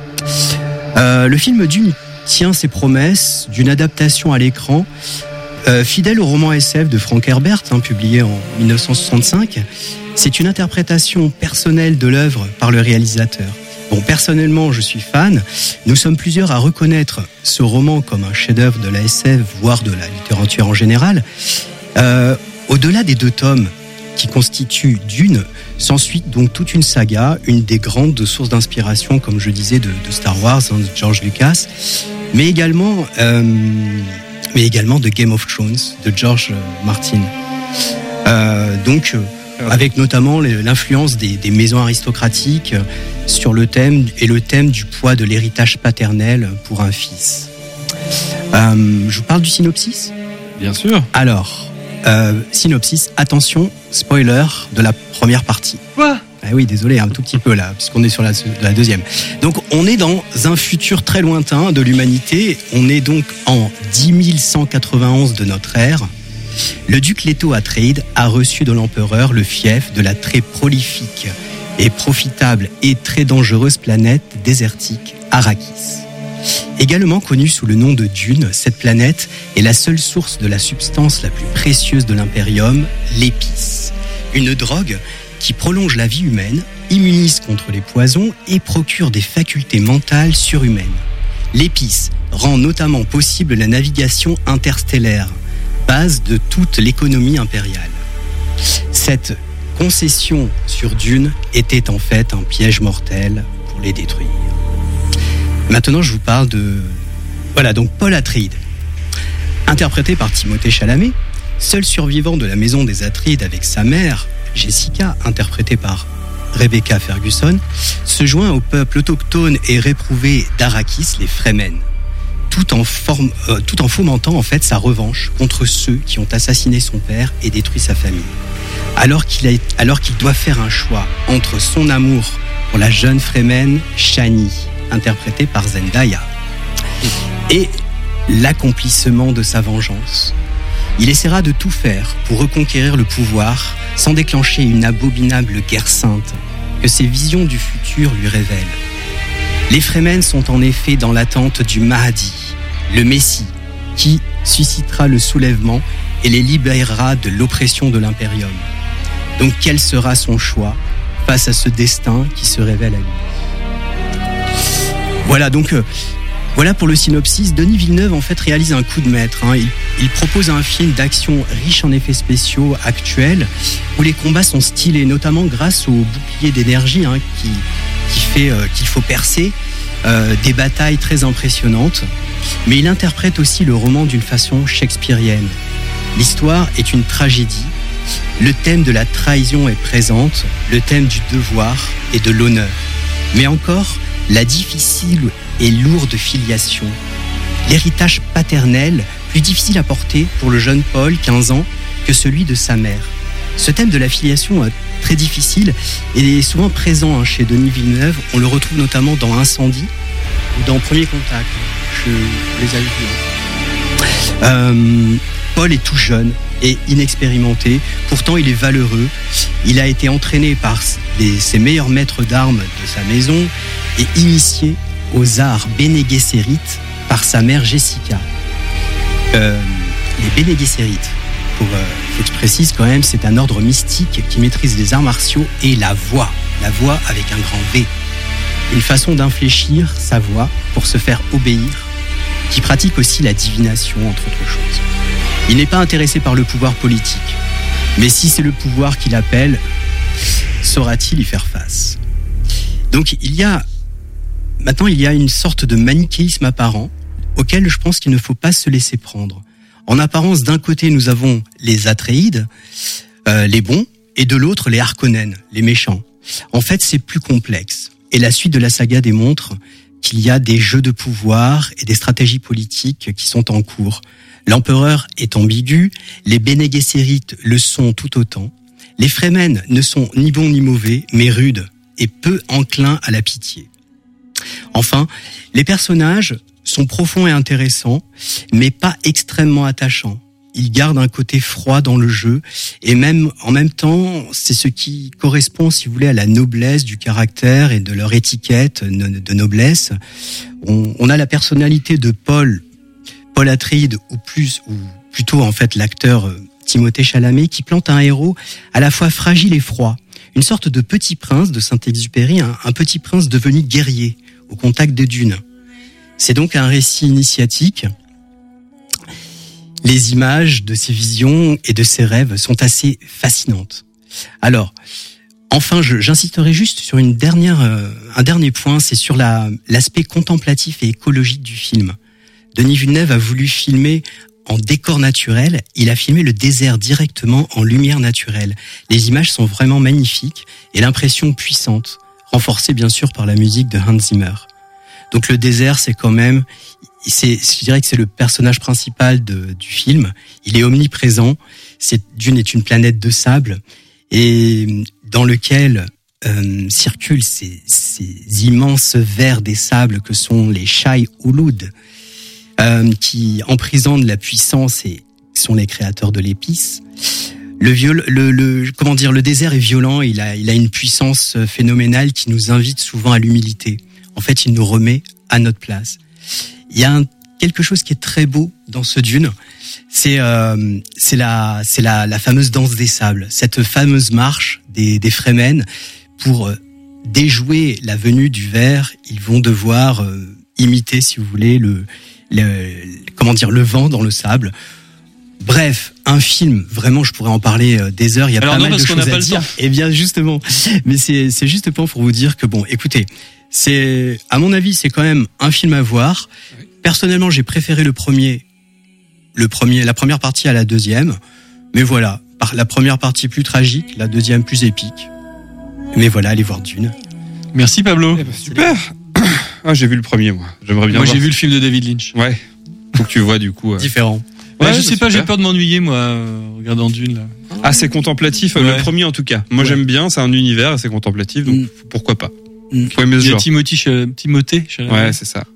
Euh, le film Dune tient ses promesses d'une adaptation à l'écran euh, fidèle au roman S F de Frank Herbert, hein, publié en dix-neuf cent soixante-cinq. C'est une interprétation personnelle de l'œuvre par le réalisateur. Bon, personnellement, je suis fan. Nous sommes plusieurs à reconnaître ce roman comme un chef-d'œuvre de la S F, voire de la littérature en général. Euh, au-delà des deux tomes qui constituent Dune, s'ensuit donc toute une saga, une des grandes sources d'inspiration, comme je disais, de, de Star Wars, hein, de George Lucas, mais également, euh, mais également de Game of Thrones, de George Martin. Euh, donc, euh, avec notamment l'influence des, des maisons aristocratiques sur le thème et le thème du poids de l'héritage paternel pour un fils. Euh, je vous parle du synopsis ? Bien sûr. Alors. Euh, synopsis, attention, spoiler de la première partie. Quoi ? Ah oui, désolé, un tout petit peu là, puisqu'on est sur la, la deuxième. Donc, on est dans un futur très lointain de l'humanité. On est donc en dix mille cent quatre-vingt-onze de notre ère. Le duc Leto Atreides a reçu de l'empereur le fief de la très prolifique et profitable et très dangereuse planète désertique Arrakis. Également connue sous le nom de Dune, cette planète est la seule source de la substance la plus précieuse de l'impérium, l'épice. Une drogue qui prolonge la vie humaine, immunise contre les poisons et procure des facultés mentales surhumaines. L'épice rend notamment possible la navigation interstellaire, base de toute l'économie impériale. Cette concession sur Dune était en fait un piège mortel pour les détruire. Maintenant, je vous parle de... Voilà, donc Paul Atreides, interprété par Timothée Chalamet, seul survivant de la maison des Atreides avec sa mère, Jessica, interprétée par Rebecca Ferguson, se joint au peuple autochtone et réprouvé d'Arrakis, les Fremen, tout en, forme, euh, tout en fomentant en fait sa revanche contre ceux qui ont assassiné son père et détruit sa famille. Alors qu'il, a, alors qu'il doit faire un choix entre son amour pour la jeune Fremen Shani, interprétée par Zendaya, et l'accomplissement de sa vengeance. Il essaiera de tout faire pour reconquérir le pouvoir sans déclencher une abominable guerre sainte que ses visions du futur lui révèlent. Les Fremen sont en effet dans l'attente du Mahdi, le Messie, qui suscitera le soulèvement et les libérera de l'oppression de l'Impérium. Donc quel sera son choix face à ce destin qui se révèle à lui ? Voilà, donc euh, voilà pour le synopsis. Denis Villeneuve en fait réalise un coup de maître. Hein. Il, il propose un film d'action riche en effets spéciaux actuels, où les combats sont stylés, notamment grâce au bouclier d'énergie hein, qui, qui fait euh, qu'il faut percer, euh, des batailles très impressionnantes. Mais il interprète aussi le roman d'une façon shakespearienne. L'histoire est une tragédie. Le thème de la trahison est présente, le thème du devoir et de l'honneur. Mais encore, la difficile et lourde filiation, l'héritage paternel plus difficile à porter pour le jeune Paul, quinze ans, que celui de sa mère. Ce thème de la filiation très difficile est souvent présent chez Denis Villeneuve. On le retrouve notamment dans Incendie ou dans Premier Contact. Je les ai vus. Euh, Paul est tout jeune, et inexpérimenté. Pourtant, il est valeureux. Il a été entraîné par les, ses meilleurs maîtres d'armes de sa maison et initié aux arts Bene Gesserit par sa mère Jessica. Euh, les Bene Gesserit, pour euh, faut que je précise quand même, c'est un ordre mystique qui maîtrise les arts martiaux et la voix, la voix avec un grand V. Une façon d'infléchir sa voix pour se faire obéir, qui pratique aussi la divination, entre autres choses. Il n'est pas intéressé par le pouvoir politique, mais si c'est le pouvoir qui l'appelle, saura-t-il y faire face? Donc il y a, maintenant il y a une sorte de manichéisme apparent, auquel je pense qu'il ne faut pas se laisser prendre. En apparence, d'un côté nous avons les Atréides, euh, les bons, et de l'autre les Harkonnen, les méchants. En fait c'est plus complexe. Et la suite de la saga démontre qu'il y a des jeux de pouvoir et des stratégies politiques qui sont en cours. L'empereur est ambigu, les Bene Gesserit le sont tout autant. Les Fremen ne sont ni bons ni mauvais, mais rudes et peu enclins à la pitié. Enfin, les personnages sont profonds et intéressants, mais pas extrêmement attachants. Ils gardent un côté froid dans le jeu, et même en même temps, c'est ce qui correspond, si vous voulez, à la noblesse du caractère et de leur étiquette de noblesse. On, on a la personnalité de Paul, Paul Atreides, ou plus, ou plutôt en fait l'acteur Timothée Chalamet, qui plante un héros à la fois fragile et froid, une sorte de petit prince de Saint-Exupéry, un, un petit prince devenu guerrier au contact des dunes. C'est donc un récit initiatique. Les images de ces visions et de ces rêves sont assez fascinantes. Alors, enfin, je, j'insisterai juste sur une dernière, euh, un dernier point, c'est sur la, l'aspect contemplatif et écologique du film. Denis Villeneuve a voulu filmer en décor naturel, il a filmé le désert directement en lumière naturelle. Les images sont vraiment magnifiques et l'impression puissante, renforcée bien sûr par la musique de Hans Zimmer. Donc le désert, c'est quand même... C'est, je dirais que c'est le personnage principal de, du film. Il est omniprésent. C'est, Dune est une planète de sable et dans lequel euh, circulent ces, ces immenses vers des sables que sont les Shai Hulud, euh, qui emprisonnent la puissance et sont les créateurs de l'épice. Le, viol, le, le comment dire, le désert est violent. Il a, il a une puissance phénoménale qui nous invite souvent à l'humilité. En fait, il nous remet à notre place. Il y a un, quelque chose qui est très beau dans ce Dune, c'est euh, c'est la c'est la, la fameuse danse des sables, cette fameuse marche des des Fremen. Pour euh, déjouer la venue du ver, ils vont devoir euh, imiter, si vous voulez, le, le comment dire le vent dans le sable. Bref, un film, vraiment, je pourrais en parler euh, des heures. Il y a Alors pas non, mal de choses à dire. Eh bien, justement, mais c'est c'est justement pour vous dire que bon, écoutez. C'est, à mon avis, c'est quand même un film à voir. Personnellement, j'ai préféré le premier, le premier, la première partie à la deuxième. Mais voilà, la première partie plus tragique, la deuxième plus épique. Mais voilà, allez voir Dune. Merci Pablo. Eh ben, super. Ah, j'ai vu le premier, moi. J'aimerais bien. Moi, voir j'ai vu le film de David Lynch. Ouais. Faut que tu vois du coup. Euh... Différent. Ouais, ouais je sais pas, super. J'ai peur de m'ennuyer moi, euh, regardant Dune là. Ah, c'est contemplatif, ouais. Le premier en tout cas. Moi, ouais. J'aime bien, c'est un univers, c'est contemplatif, donc mm. pourquoi pas. Faut aimer ce genre. Timothée, Timothée. Ouais, c'est ça.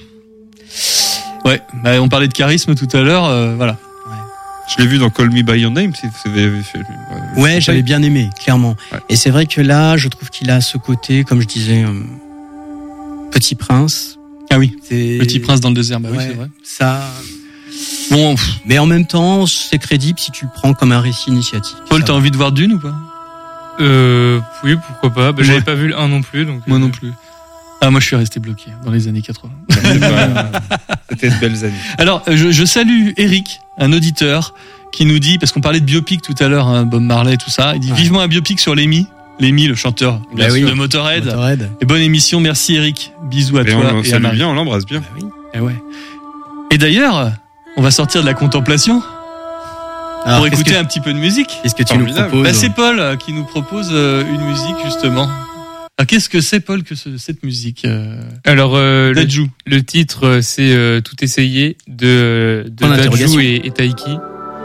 Ouais, bah, on parlait de charisme tout à l'heure, euh, voilà. Ouais. Je l'ai vu dans Call Me By Your Name. C'est, c'est, c'est, c'est, ouais, j'avais bien aimé, clairement. Ouais. Et c'est vrai que là, je trouve qu'il a ce côté, comme je disais, euh, Petit Prince. Ah oui, c'est... Petit Prince dans le désert, bah ouais, oui, c'est vrai. Ça... Bon, pff. Mais en même temps, c'est crédible si tu le prends comme un récit initiatique. Paul, t'as envie de voir Dune ou pas? Euh, oui, pourquoi pas. Bah, ouais. J'avais pas vu le un non plus, donc. Moi euh... non plus. Ah, moi, je suis resté bloqué dans les années quatre-vingts. C'était de belles années. Alors, je, je salue Eric, un auditeur, qui nous dit, parce qu'on parlait de biopic tout à l'heure, hein, Bob Marley, tout ça. Il dit ouais. Vivement un biopic sur Lemmy. Lemmy, le chanteur bah oui, de Motorhead. Motorhead. Et bonne émission. Merci, Eric. Bisous à et toi. On, on et à Marie. Bien, on l'embrasse bien. Bah oui. Et ouais. Et d'ailleurs, on va sortir de la contemplation. Alors, pour écouter que, un petit peu de musique. Qu'est-ce que tu nous proposes? Bah, c'est Paul qui nous propose une musique justement. Alors, qu'est-ce que c'est, Paul, que ce, cette musique euh, Alors euh, le, le titre c'est euh, Tout essayer de, de Dadju et, et Taiki.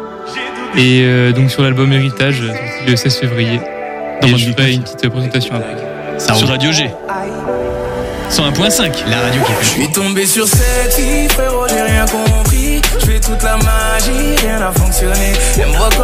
Et euh, donc sur l'album Héritage sorti le seize février. Et je ferai une petite présentation après. Ça sur Radio G. cent un point cinq, la radio qui fait. Je suis tombé sur cette fille, frérot, j'ai rien compris. Je fais toute la magie, rien n'a fonctionné. Elle me voit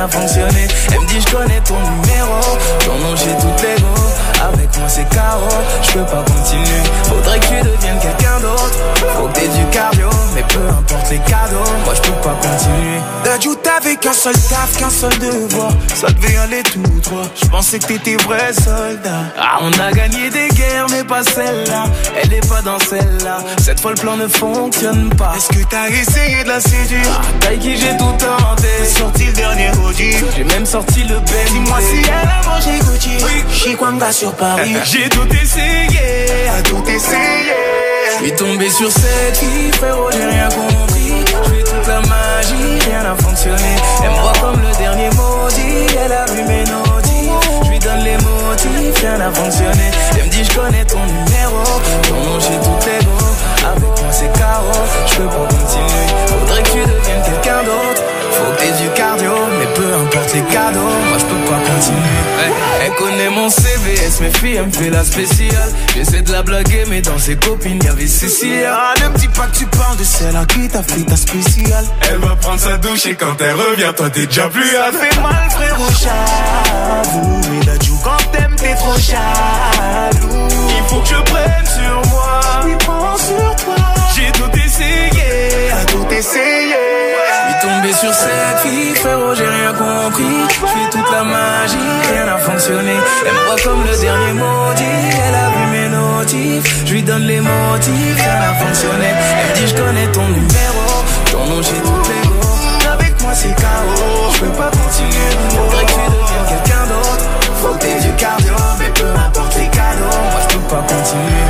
n'a fonctionné. Elle me dit je connais ton numéro, ton nom j'ai toutes les go. Avec moi c'est K O, je peux pas continuer. Faudrait que tu deviennes quelqu'un d'autre. Faut que t'aies du cardio, mais peu importe les cadeaux, moi je peux pas continuer. Dadju t'avais qu'un seul taf, qu'un seul devoir. Ça devait aller tout droit. Je pensais que t'étais vrai soldat. Ah on a gagné des guerres mais pas celle-là. Elle est pas dans celle-là. Cette fois le plan ne fonctionne pas. Est-ce que t'as essayé de la séduire? Ah, Taiki j'ai tout tenté. J'ai sorti le dernier Audi. J'ai même sorti le Ben. Dis-moi si elle a mangé Gucci. Oui. Chikwanga sur Paris. J'ai tout essayé, à tout essayé. Je suis tombé sur cette fille, frérot, j'ai rien compris. Je fais toute la magie, rien n'a fonctionné. Elle me voit comme le dernier maudit. Elle a vu mes notifs. Je lui donne les motifs, rien n'a fonctionné. Elle me dit je connais ton numéro, ton nom j'ai toutes les go. Avec moi c'est K O, je peux pas continuer. Faudrait que tu deviennes quelqu'un d'autre. Faut que t'aies du cardio, mais peu importe les cadeaux, moi je peux pas continuer. Hey, elle connaît mon C V S, mes filles, elle me fait la spéciale. J'essaie de la blaguer, mais dans ses copines y'avait Cécile. Ah, ne me dis pas que tu parles de celle à qui t'as fait ta spéciale. Elle va prendre sa douche et quand elle revient, toi t'es déjà plus là. Ça fait mal, frérot, j'avoue. Mais Dadju, quand t'aimes, t'es trop jaloux. Il faut que je prenne sur moi. Oui, prends sur toi. J'ai tout essayé, à tout essayé. Je suis tombé sur cette fille, frérot, j'ai rien compris. Je fais toute la magie, rien n'a fonctionné. Elle me voit comme le dernier maudit. Elle a vu mes notifs, je lui donne les motifs. Rien n'a fonctionné. Elle me dit je connais ton numéro, ton nom j'ai toutes les go. Avec moi c'est K O, je peux pas continuer. Faudrait que tu deviennes quelqu'un d'autre. Faut que t'aies du cardio, mais peu importe les cadeaux, moi je peux pas continuer.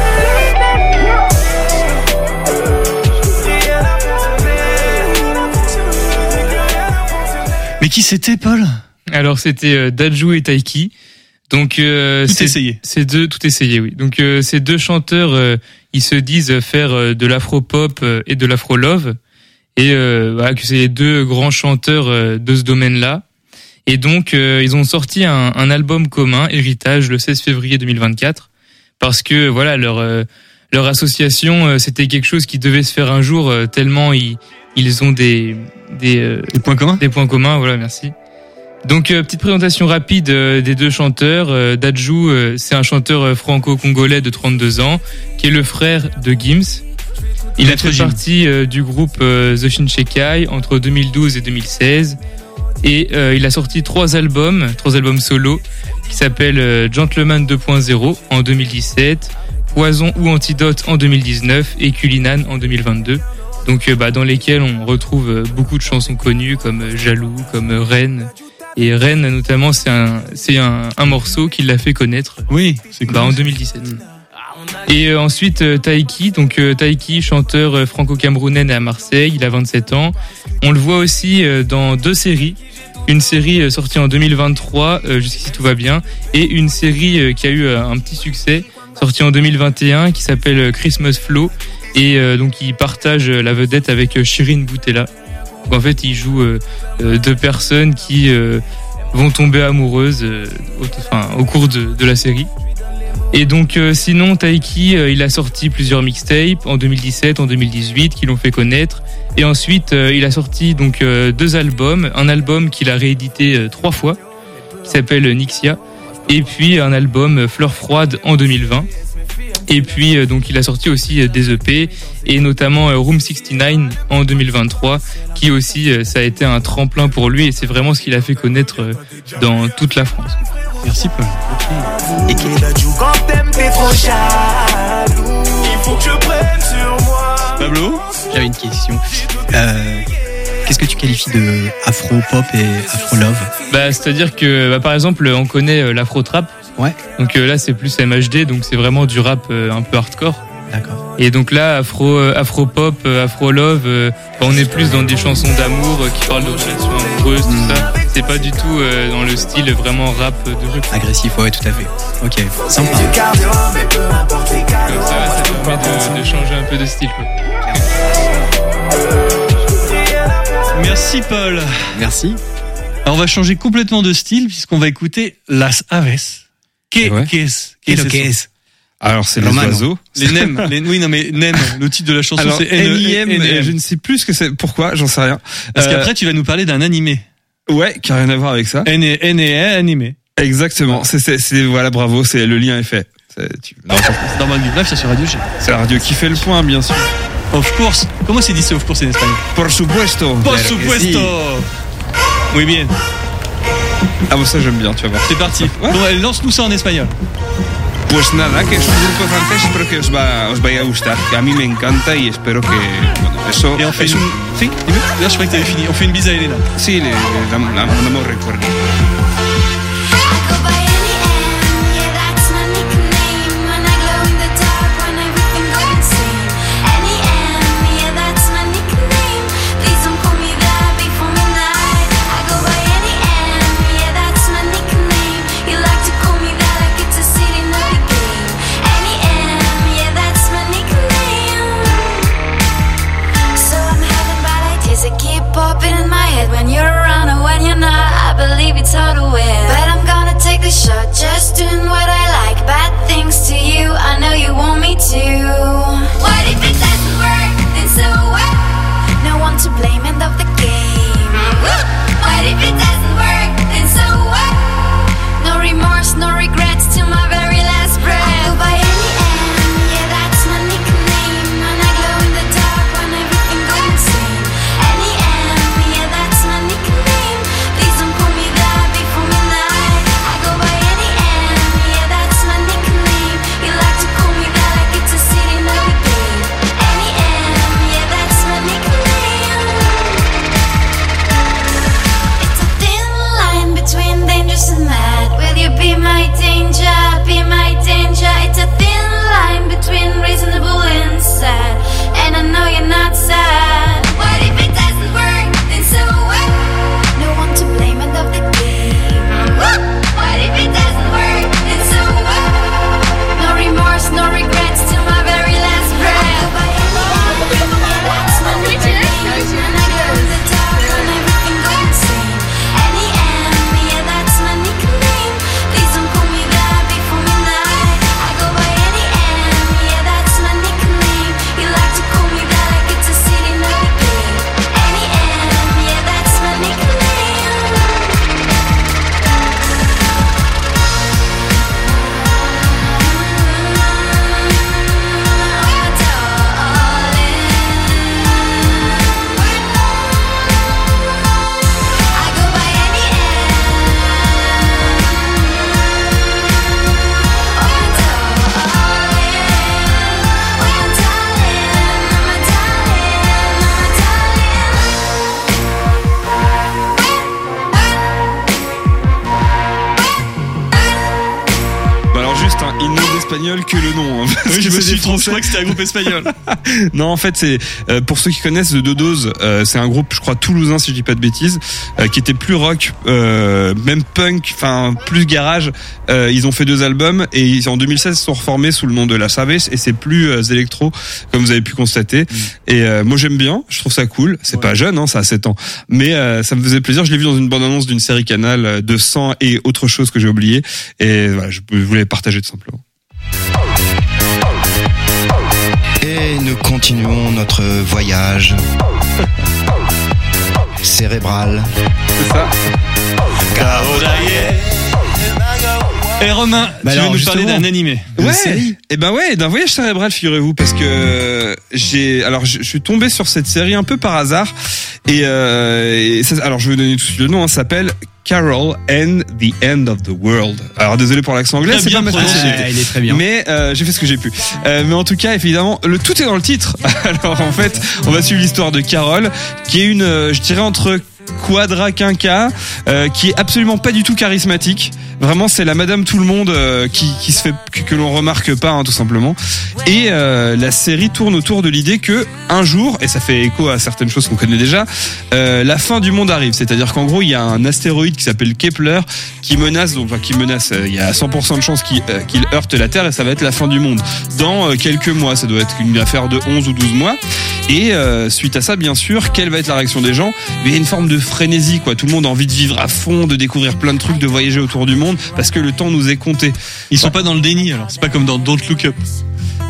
Mais qui c'était, Paul? Alors c'était euh, Dadju et Taiki. Donc euh, tout c'est, essayé. C'est deux, tout essayé, oui. Donc euh, ces deux chanteurs, euh, ils se disent faire euh, de l'afro-pop euh, et de l'afro-love, et euh, voilà, que c'est les deux grands chanteurs euh, de ce domaine-là. Et donc euh, ils ont sorti un, un album commun, Héritage, le seize février deux mille vingt-quatre, parce que voilà leur euh, leur association, euh, c'était quelque chose qui devait se faire un jour, euh, tellement ils ils ont des des, euh, des points communs. Des points communs, voilà, merci. Donc euh, petite présentation rapide euh, des deux chanteurs. Euh, Dadju, euh, c'est un chanteur euh, franco-congolais de trente-deux ans, qui est le frère de Gims. Il a fait partie euh, du groupe euh, The Shinsekai entre deux mille douze et deux mille seize, et euh, il a sorti trois albums, trois albums solo, qui s'appellent euh, Gentleman deux point zéro en deux mille dix-sept, Poison ou Antidote en deux mille dix-neuf et Kulinan en deux mille vingt-deux. Donc euh, bah, dans lesquels on retrouve euh, beaucoup de chansons connues comme euh, Jaloux, comme euh, Reine. Et Reine notamment, c'est un c'est un, un morceau qui l'a fait connaître. Oui, c'est bah, en deux mille dix-sept. Mmh. Et euh, ensuite euh, Taiki, donc euh, Taiki, chanteur euh, franco-camerounais né à Marseille, il a vingt-sept ans. On le voit aussi euh, dans deux séries. Une série euh, sortie en deux mille vingt-trois, euh, jusqu'ici tout va bien, et une série euh, qui a eu euh, un petit succès, sortie en deux mille vingt et un, qui s'appelle euh, Christmas Flow. Et euh, donc il partage la vedette avec euh, Shirin Boutella. Donc en fait il joue euh, euh, deux personnes qui euh, vont tomber amoureuses euh, au, enfin, au cours de, de la série. Et donc euh, sinon Taiki, euh, il a sorti plusieurs mixtapes en deux mille dix-sept, en deux mille dix-huit, qui l'ont fait connaître. Et ensuite euh, il a sorti donc euh, deux albums, un album qu'il a réédité euh, trois fois, qui s'appelle Nixia, et puis un album euh, Fleur Froide en deux mille vingt. Et puis euh, donc il a sorti aussi euh, des E P, et notamment euh, Room soixante-neuf en deux mille vingt-trois, qui aussi euh, ça a été un tremplin pour lui, et c'est vraiment ce qu'il a fait connaître euh, dans toute la France. Merci Paul. Et qui Dadju, quand t'aimes, t'es trop jaloux. Il faut que je prenne sur moi. Pablo, j'avais une question. Euh, qu'est-ce que tu qualifies de afro-pop et afro-love? Bah c'est-à-dire que bah, par exemple on connaît euh, l'afro-trap. Ouais. Donc euh, là c'est plus M H D, donc c'est vraiment du rap euh, un peu hardcore. D'accord. Et donc là afro euh, afro pop, euh, afro love, euh, bah, on est plus dans des chansons d'amour euh, qui parlent de relations amoureuses, tout ça. C'est pas du tout euh, dans le style vraiment rap de rue. Agressif, ouais, tout à fait. Ok, sympa. Comme ça, ça permet de, de changer un peu de style, quoi. Merci Paul. Merci. Alors on va changer complètement de style puisqu'on va écouter Las Aves. Qu'est-ce ouais. qu'est-ce qu'est-ce Alors c'est les oiseaux. Les nems. Les, oui non mais nem. Le titre de la chanson alors, c'est N I M. Je ne sais plus ce que c'est. Pourquoi, j'en sais rien. Parce euh, qu'après tu vas nous parler d'un animé. Ouais, qui a rien à voir avec ça. N et N et animé. Exactement. C'est, c'est, c'est voilà, bravo. C'est le lien est fait. C'est, tu... non, c'est dans Mode Live, c'est sur Radio G. C'est la radio qui fait le point, bien sûr. Of course. Comment c'est dit c'est of course en espagnol? Por supuesto. Por supuesto. Oui bien. Ah bon, ça j'aime bien, tu vas voir. C'est parti. Ouais. Donc, lance-nous ça en espagnol. Pues nada, que es un grupo francés, espero que os, va, os vaya a gustar, que a mí me encanta y espero que, bueno, eso et on fait es une... un... Sí, dime. Là, je crois que t'avais fini. On fait une bise à Elena. Sí, le, la, la, la me recuerdo. It's hard to win, but I'm gonna take the shot, just doing what I like. Bad things to you, I know you want me to. What if it doesn't work, then so what? No one to blame, end of the game. What if it doesn't work, then so what? No remorse, no regrets till my very last breath. I go by any M, yeah that's my nickname. And I glow in the dark when everything goes insane. Any M, yeah that's my nickname. Please don't call me that. Be my danger, be my danger. It's a thin line between reasonable and sad. And I know you're not sad. What if it doesn't work, then so what? No one to blame, end of the game. What if it doesn't work, then so what? No remorse, no regrets till my very last breath. That's my nickname. And I go in the dark when everything goes insane. Any M, yeah that's my nickname. Que le nom. Hein, oui, je me suis trompé. Je crois que c'était un groupe espagnol. Non, en fait, c'est euh, pour ceux qui connaissent The Dodos, euh, c'est un groupe, je crois, toulousain, si je dis pas de bêtises, euh, qui était plus rock, euh, même punk, enfin plus garage. Euh, ils ont fait deux albums et ils, en deux mille seize, ils se sont reformés sous le nom de La Savage et c'est plus euh, électro, comme vous avez pu constater. Mm. Et euh, moi, j'aime bien. Je trouve ça cool. C'est ouais. pas jeune, hein, ça a sept ans, mais euh, ça me faisait plaisir. Je l'ai vu dans une bande-annonce d'une série Canal de sang et autre chose que j'ai oublié. Et voilà, je voulais partager tout simplement. Et nous continuons notre voyage cérébral. C'est ça. Et Romain, bah tu alors, veux nous parler d'un animé, ouais. série. Et ben ouais, d'un voyage cérébral, figurez-vous, parce que j'ai, alors je, je suis tombé sur cette série un peu par hasard, et, euh, et ça, alors je vais vous donner tout de suite le nom, hein, ça s'appelle Carol and the End of the World. Alors désolé pour l'accent anglais, très c'est bien pas ma spécialité. Il est très bien. Mais euh, j'ai fait ce que j'ai pu. Euh, mais en tout cas, évidemment, le tout est dans le titre. Alors en fait, on va suivre l'histoire de Carol, qui est une, euh, je dirais entre Quadra Quinca, euh, qui est absolument pas du tout charismatique. Vraiment, c'est la Madame Tout le Monde euh, qui, qui se fait que, que l'on remarque pas, hein, tout simplement. Et euh, la série tourne autour de l'idée que un jour, et ça fait écho à certaines choses qu'on connaît déjà, euh, la fin du monde arrive. C'est-à-dire qu'en gros, il y a un astéroïde qui s'appelle Kepler qui menace, donc enfin, qui menace. Euh, il y a cent pour cent de chances qu'il, euh, qu'il heurte la Terre et ça va être la fin du monde dans euh, quelques mois. Ça doit être une affaire de onze ou douze mois. Et euh, suite à ça, bien sûr, quelle va être la réaction des gens? Il y a une forme de frénésie, quoi. Tout le monde a envie de vivre à fond, de découvrir plein de trucs, de voyager autour du monde, parce que le temps nous est compté. Ils sont pas dans le déni, alors. C'est pas comme dans Don't Look Up.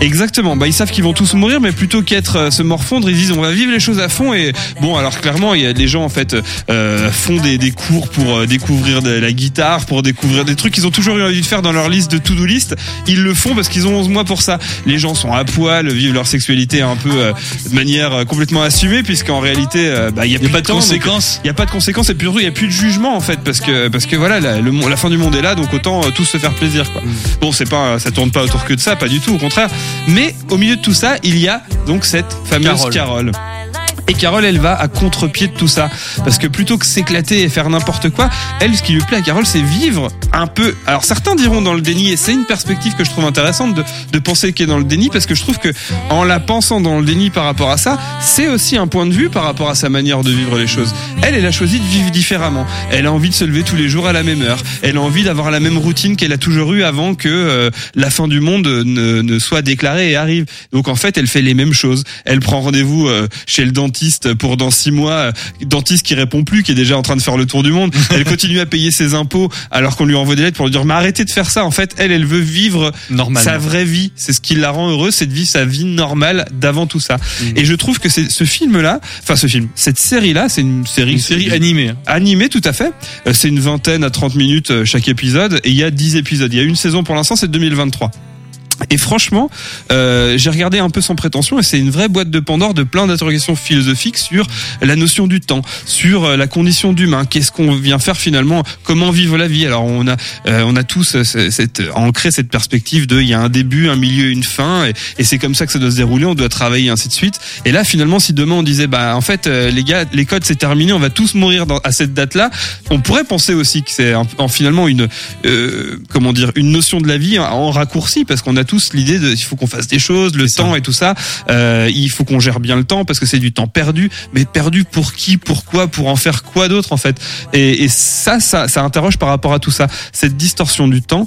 Exactement. Bah ils savent qu'ils vont tous mourir, mais plutôt qu'être euh, se morfondre, ils disent on va vivre les choses à fond. Et bon, alors clairement, il y a des gens en fait euh, font des, des cours pour euh, découvrir de la guitare, pour découvrir des trucs qu'ils ont toujours eu envie de faire dans leur liste de to-do list. Ils le font parce qu'ils ont onze mois pour ça. Les gens sont à poil, vivent leur sexualité un peu euh, de manière euh, complètement assumée, puisqu'en réalité, euh, bah il y a, y a pas de conséquences. Il y a pas de conséquences et puis surtout il y a plus de jugement en fait, parce que parce que voilà, la, le, la fin du monde est là, donc autant euh, tous se faire plaisir quoi. Mmh. Bon, c'est pas, ça tourne pas autour que de ça, pas du tout, au contraire. Mais au milieu de tout ça, il y a donc cette fameuse Carole. Carole. Et Carole, elle va à contre-pied de tout ça. Parce que plutôt que s'éclater et faire n'importe quoi, elle, ce qui lui plaît à Carole, c'est vivre un peu. Alors certains diront dans le déni, et c'est une perspective que je trouve intéressante de, de penser qu'elle est dans le déni, parce que je trouve que en la pensant dans le déni par rapport à ça, c'est aussi un point de vue par rapport à sa manière de vivre les choses. Elle, elle a choisi de vivre différemment. Elle a envie de se lever tous les jours à la même heure. Elle a envie d'avoir la même routine qu'elle a toujours eue avant que euh, la fin du monde ne, ne soit déclarée et arrive. Donc en fait, elle fait les mêmes choses. Elle prend rendez-vous euh, chez le dentiste pour dans six mois, dentiste qui répond plus, qui est déjà en train de faire le tour du monde. Elle continue à payer ses impôts alors qu'on lui envoie des lettres pour lui dire mais arrêtez de faire ça. En fait, elle, elle veut vivre sa vraie vie. C'est ce qui la rend heureuse, c'est de vivre sa vie normale d'avant tout ça. Mmh. Et je trouve que c'est ce film-là, enfin ce film, cette série-là, c'est une série, une série animée. Animée, tout à fait. C'est une vingtaine à trente minutes chaque épisode et il y a dix épisodes. Il y a une saison pour l'instant, c'est deux mille vingt-trois. Et franchement, euh, j'ai regardé un peu sans prétention et c'est une vraie boîte de Pandore de plein d'interrogations philosophiques sur la notion du temps, sur la condition d'humain, qu'est-ce qu'on vient faire finalement, comment vivre la vie. Alors on a, euh, on a tous cette, ancré cette perspective de il y a un début, un milieu, une fin, et, et c'est comme ça que ça doit se dérouler. On doit travailler ainsi de suite. Et là finalement, si demain on disait bah en fait euh, les gars, les codes c'est terminé, on va tous mourir dans, à cette date-là, on pourrait penser aussi que c'est un, en, finalement une, euh, comment dire, une notion de la vie en, en raccourci, parce qu'on a tous l'idée de il faut qu'on fasse des choses, le temps et tout ça, euh, il faut qu'on gère bien le temps parce que c'est du temps perdu, mais perdu pour qui, pourquoi, pour en faire quoi d'autre en fait. Et, et ça, ça, ça interroge par rapport à tout ça, cette distorsion du temps.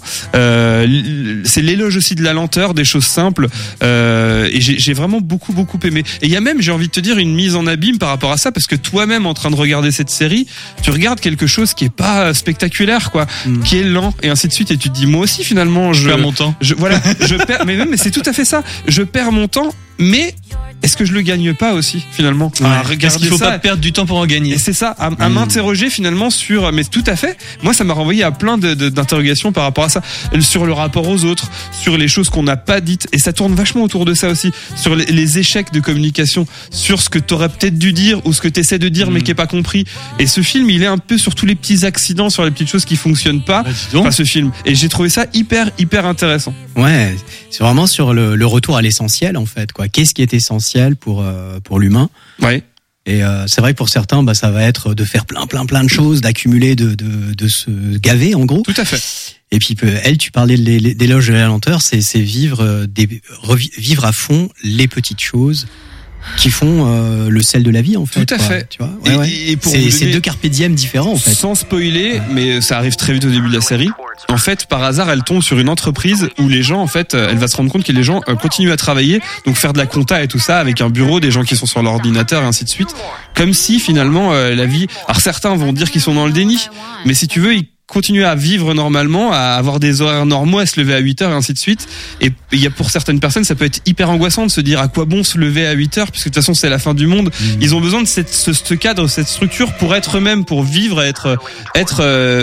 Euh, c'est l'éloge aussi de la lenteur, des choses simples. Euh, et j'ai, j'ai vraiment beaucoup, beaucoup aimé. Et il y a même, j'ai envie de te dire, une mise en abîme par rapport à ça, parce que toi-même, en train de regarder cette série, tu regardes quelque chose qui est pas spectaculaire, quoi, mm. qui est lent et ainsi de suite. Et tu te dis, moi aussi, finalement, je perds mon temps. Je, voilà, je perds, mais, mais c'est tout à fait ça. Je perds mon temps, mais est-ce que je le gagne pas aussi finalement ouais. à regarder Parce qu'il faut ça, pas perdre du temps pour en gagner. Et c'est ça, à, à mmh. m'interroger finalement sur. Mais tout à fait. Moi, ça m'a renvoyé à plein de, de, d'interrogations par rapport à ça, sur le rapport aux autres, sur les choses qu'on n'a pas dites. Et ça tourne vachement autour de ça aussi, sur les, les échecs de communication, sur ce que t'aurais peut-être dû dire ou ce que t'essaies de dire mmh. mais qui est pas compris. Et ce film, il est un peu sur tous les petits accidents, sur les petites choses qui fonctionnent pas. Bah, enfin, ce film. Et j'ai trouvé ça hyper, hyper intéressant. Ouais, c'est vraiment sur le, le retour à l'essentiel en fait, quoi. Qu'est-ce qui est essentiel pour euh, pour l'humain. Ouais. Et euh, c'est vrai que pour certains, bah ça va être de faire plein plein plein de choses, d'accumuler, de de de se gaver en gros. Tout à fait. Et puis elle, tu parlais d'éloge de la lenteur, c'est c'est vivre des vivre à fond les petites choses qui font euh, le sel de la vie en fait. Tout à quoi, fait. Tu vois. Ouais, et, ouais. et pour c'est, c'est deux carpe diem différents en fait. Sans spoiler, mais ça arrive très vite au début de la série. En fait, par hasard, elle tombe sur une entreprise où les gens, en fait, elle va se rendre compte que les gens continuent à travailler, donc faire de la compta et tout ça avec un bureau, des gens qui sont sur l'ordinateur et ainsi de suite, comme si finalement euh, la vie. Alors certains vont dire qu'ils sont dans le déni, mais si tu veux, ils continuer à vivre normalement, à avoir des horaires normaux, à se lever à huit heures et ainsi de suite. Et il y a pour certaines personnes, ça peut être hyper angoissant de se dire à quoi bon se lever à huit heures, puisque de toute façon c'est la fin du monde. Mmh. Ils ont besoin de cette, ce, ce cadre, cette structure pour être eux-mêmes, pour vivre, être, être, euh,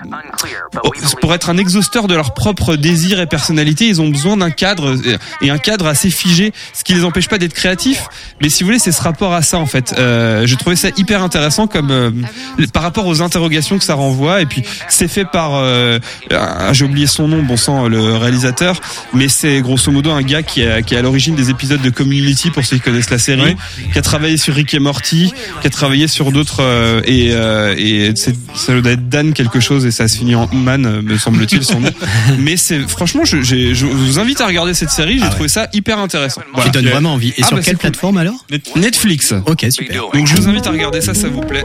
pour être un exhausteur de leurs propres désirs et personnalités. Ils ont besoin d'un cadre et un cadre assez figé, ce qui les empêche pas d'être créatifs. Mais si vous voulez, c'est ce rapport à ça en fait. Euh, je trouvais ça hyper intéressant comme euh, par rapport aux interrogations que ça renvoie. Et puis c'est fait par, euh, ah, j'ai oublié son nom, bon sang, le réalisateur, mais c'est grosso modo un gars qui est, qui est à l'origine des épisodes de Community, pour ceux qui connaissent la série, oui. qui a travaillé sur Rick et Morty, qui a travaillé sur d'autres, euh, et, euh, et c'est, ça doit être Dan quelque chose, et ça se finit en Man, me semble-t-il son nom. Mais c'est, franchement, je, j'ai, je vous invite à regarder cette série, j'ai ah ouais. trouvé ça hyper intéressant. Voilà. Qui donne vraiment envie. Et ah sur bah quelle plateforme cool. alors? Netflix. Ok, super. Donc je vous invite à regarder ça, ça vous plaît.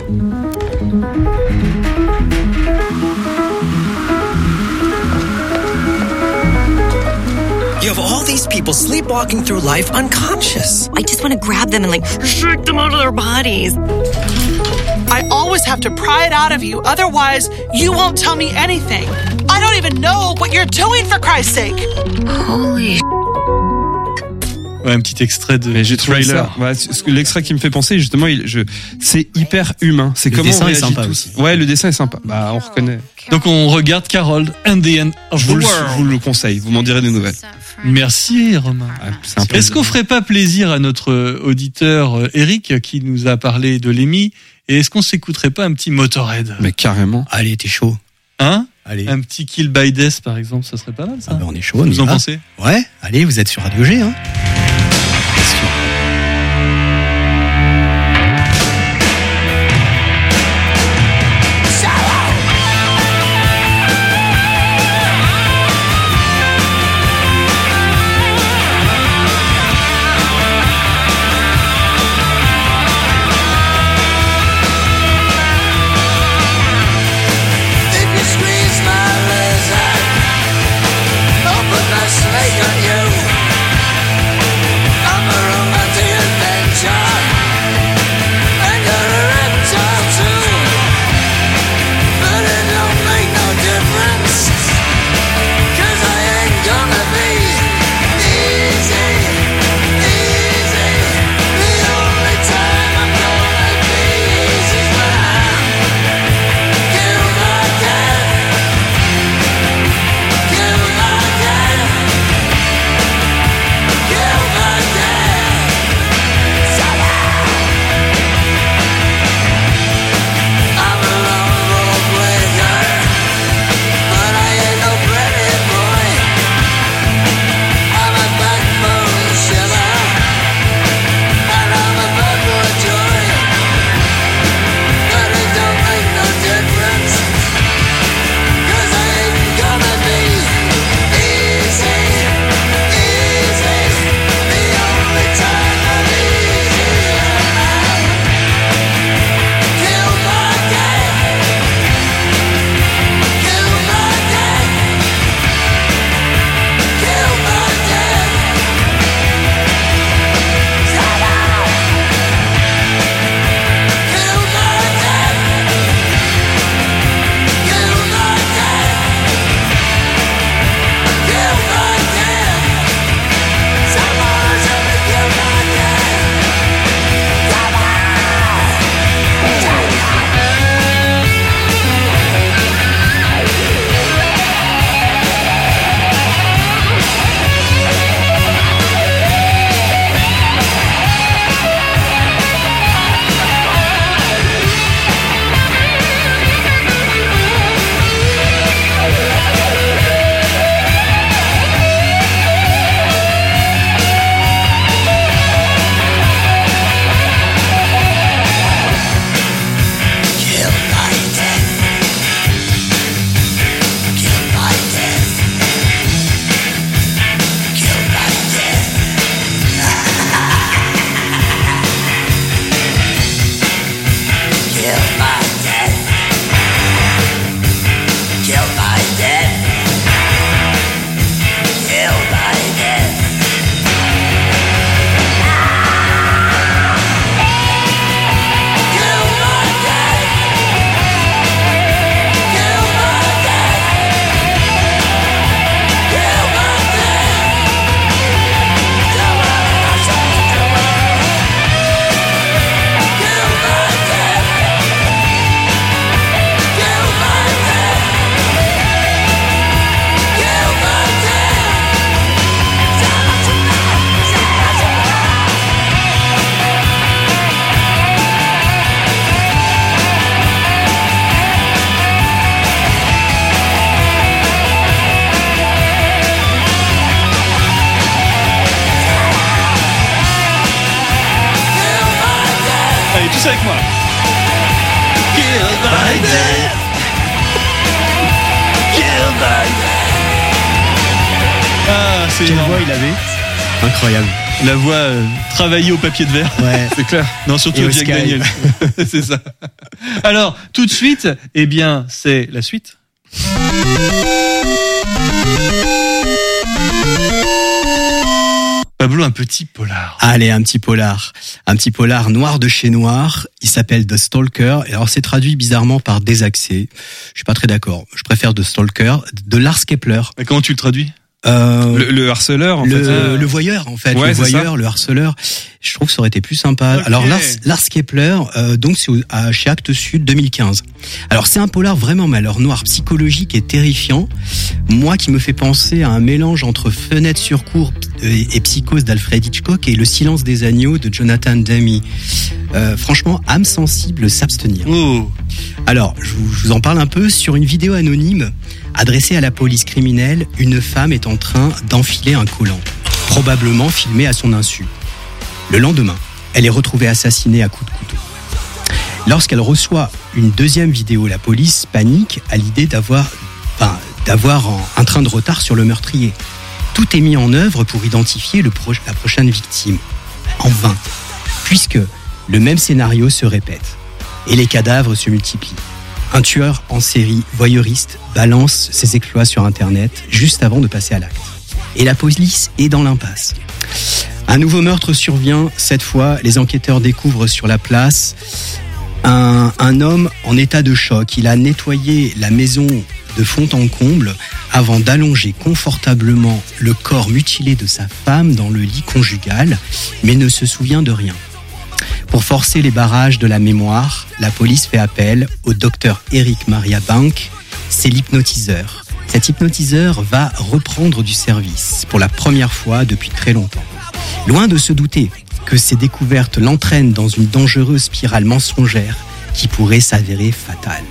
You have all these people sleepwalking through life unconscious. I just want to grab them and like shake them out of their bodies. I always have to pry it out of you, otherwise you won't tell me anything. I don't even know what you're doing, for Christ's sake. Holy Ouais, un petit extrait de Mais j'ai trouvé trailer. ça. Ouais, ce que- l'extrait qui me fait penser, justement, il, je, c'est hyper humain. C'est Le comment dessin on est réagit sympa tous. aussi. Ouais, le dessin est sympa. Bah, on reconnaît. Donc on regarde Carol and the End of Je the vous, le, World. je vous le conseille. Vous m'en direz des nouvelles. Merci Romain. Ah, c'est un plaisir. Est-ce qu'on ferait pas plaisir à notre auditeur euh, Eric qui nous a parlé de l'E M I et est-ce qu'on s'écouterait pas un petit Motorhead? Mais carrément. Allez, t'es chaud. Hein? Allez. Un petit Kill by Death par exemple, ça serait pas mal ça. Ah ben, on est chaud. Vous on en y va. pensez? Ouais. Allez, vous êtes sur Radio G, hein. Bien sûr. If you squeeze my lizard, I'll put my snake on you. I'm a romantic adventure, and you're a reptile too. But it don't make no difference, 'cause I ain't gonna be easy, easy. The only time I'm gonna be easy is when I'm kill my cat, kill my cat, kill my cat. I'm a lone road blazer, but I ain't no pretty boy. I'm a backbone shiver, and I'm a bad boy joy. But it don't make no difference, 'cause I ain't gonna be easy, easy. The only time I'm easy is when I kill my cat, kill my cat, kill my cat. Kill my cat, kill my cat, kill my cat. Someone should kill my cat. Kill my death. Kill my death. Kill my death. Kill my death. Kill my death. Kill my death. Kill my death. Kill my death. Kill my death. Kill my death. Kill my death. Kill my death. Kill my Allez, tous avec moi. Kill by death. Kill by death. Ah, c'est Quelle énorme. voix il avait. Incroyable. La voix euh, travaillée au papier de verre. Ouais. C'est clair. Non, surtout Et au au Jack Sky. Daniel. C'est ça. Alors, tout de suite, eh bien, c'est la suite. Pablo, un petit polar. Allez, un petit polar. Un petit polar noir de chez noir. Il s'appelle The Stalker. Et alors, c'est traduit bizarrement par désaxé. Je suis pas très d'accord. Je préfère The Stalker de Lars Kepler. Mais comment tu le traduis? Euh, le, le harceleur, en le, fait. Euh... Le voyeur, en fait. Ouais, le voyeur, le harceleur. Je trouve que ça aurait été plus sympa. Okay. Alors, Lars, Lars Kepler, euh, donc, c'est à, chez Actes Sud deux mille quinze. Alors, c'est un polar vraiment malheur noir, psychologique et terrifiant. Moi, qui me fait penser à un mélange entre Fenêtre sur cour et, et Psychose d'Alfred Hitchcock et Le silence des agneaux de Jonathan Demme. Euh, franchement, âme sensible, s'abstenir. Oh. Alors, je vous, je vous en parle un peu. Sur une vidéo anonyme adressée à la police criminelle, une femme est en train d'enfiler un collant, probablement filmé à son insu. Le lendemain, elle est retrouvée assassinée à coups de couteau. Lorsqu'elle reçoit une deuxième vidéo, la police panique à l'idée d'avoir, enfin, d'avoir un train de retard sur le meurtrier. Tout est mis en œuvre pour identifier le pro- la prochaine victime. En vain, puisque le même scénario se répète et les cadavres se multiplient. Un tueur en série voyeuriste balance ses exploits sur Internet juste avant de passer à l'acte. Et la police est dans l'impasse. Un nouveau meurtre survient. Cette fois, les enquêteurs découvrent sur la place un, un homme en état de choc. Il a nettoyé la maison de fond en comble avant d'allonger confortablement le corps mutilé de sa femme dans le lit conjugal, mais ne se souvient de rien. Pour forcer les barrages de la mémoire, la police fait appel au docteur Eric Maria Bank. C'est l'hypnotiseur. Cet hypnotiseur va reprendre du service pour la première fois depuis très longtemps. Loin de se douter que ces découvertes l'entraînent dans une dangereuse spirale mensongère qui pourrait s'avérer fatale.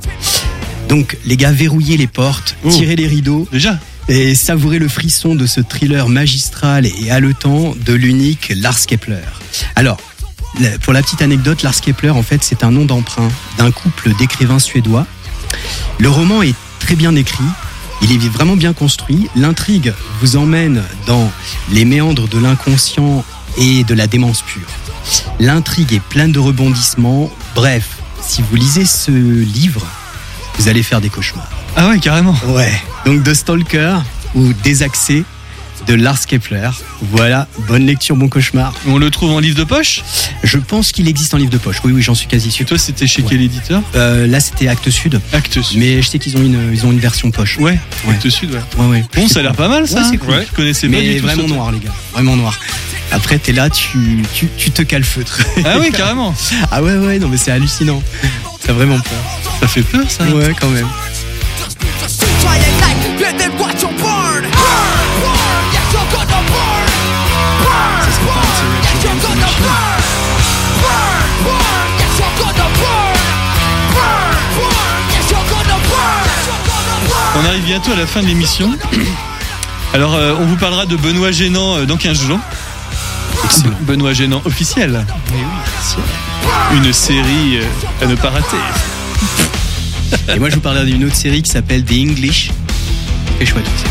Donc, les gars, verrouillez les portes, oh. tirez les rideaux. Déjà et savourez le frisson de ce thriller magistral et haletant de l'unique Lars Kepler. Alors, pour la petite anecdote, Lars Kepler, en fait, c'est un nom d'emprunt d'un couple d'écrivains suédois. Le roman est très bien écrit, il est vraiment bien construit. L'intrigue vous emmène dans les méandres de l'inconscient et de la démence pure. L'intrigue est pleine de rebondissements. Bref, si vous lisez ce livre, vous allez faire des cauchemars. Ah ouais, carrément. Ouais. Donc, The Stalker ou Désaxé de Lars Kepler. Voilà, bonne lecture, bon cauchemar. On le trouve en livre de poche ? Je pense qu'il existe en livre de poche. Oui, oui, j'en suis quasi sûr. Et toi, c'était chez ouais. quel éditeur ? euh, Là, c'était Actes Sud. Actes Sud. Mais je sais qu'ils ont une, ils ont une version poche. Ouais, ouais. Actes Sud, ouais. ouais, ouais. Bon, ça a l'air pas mal, ça. Ouais, c'est cool. Ouais. Je connaissais mais pas du tout. Vraiment noir, les gars. Vraiment noir. Après, t'es là, tu, tu, tu te calfeutres. Ah oui, carrément. Ah ouais, ouais, non, mais c'est hallucinant. T'as vraiment peur. Ça fait peur, ça ? Ouais, quand même. On arrive bientôt à la fin de l'émission. Alors, euh, on vous parlera de Benoît Gênant euh, dans quinze jours. Excellent. Benoît Gênant officiel. Mais oui, une série euh, à ne pas rater. Et moi, je vous parlerai d'une autre série qui s'appelle The English. Et chouette aussi.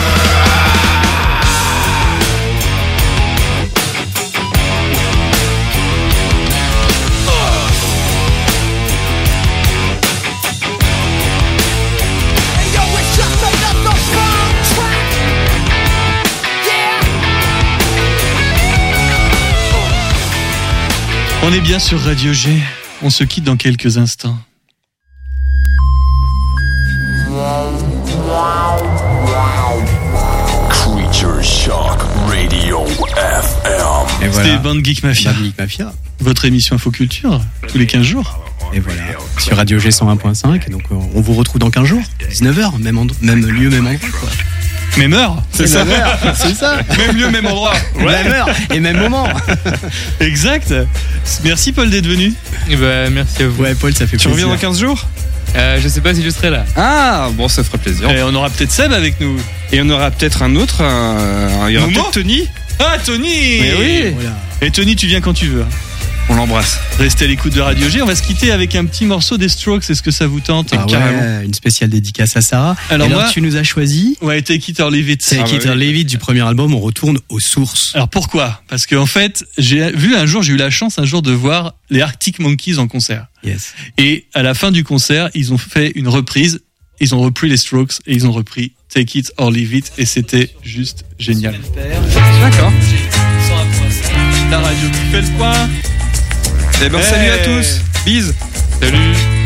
On est bien sur Radio G. On se quitte dans quelques instants. Creature Shock Radio F M. Et voilà. C'était Band Geek Mafia. Band Geek Mafia. Votre émission Infoculture, tous les quinze jours. Et voilà, sur Radio G cent un point cinq. Donc on vous retrouve dans quinze jours, dix-neuf heures, même, end- même lieu, même endroit, quoi. Même heure, c'est ça. Heure, c'est ça. Même lieu, même endroit. Ouais. Même heure et même moment. Exact. Merci Paul d'être venu. Et bah, merci à vous. Ouais, Paul, ça fait tu plaisir. Tu reviens dans quinze jours euh, Je sais pas si je serai là. Ah, bon, ça ferait plaisir. Et on aura peut-être Seb avec nous. Et on aura peut-être un autre. Un... Il y aura peut-être Tony. Ah, Tony. Mais oui. Voilà. Et Tony, tu viens quand tu veux. On l'embrasse. Restez à l'écoute de Radio G. On va se quitter avec un petit morceau des Strokes. Est-ce que ça vous tente ? Ah ouais, une spéciale dédicace à Sarah. Alors, Et moi, alors tu nous as choisi. Ouais, Take It or Leave It. Take ah It bah or oui. Leave It du premier album. On retourne aux sources. Alors pourquoi ? Parce qu'en fait, j'ai vu un jour, j'ai eu la chance un jour de voir les Arctic Monkeys en concert. Yes. Et à la fin du concert, ils ont fait une reprise. Ils ont repris les Strokes et ils ont repris Take It or Leave It. Et c'était juste génial. D'accord. La radio qui fait le point. Eh ben, hey. Salut à tous. Bise. Salut.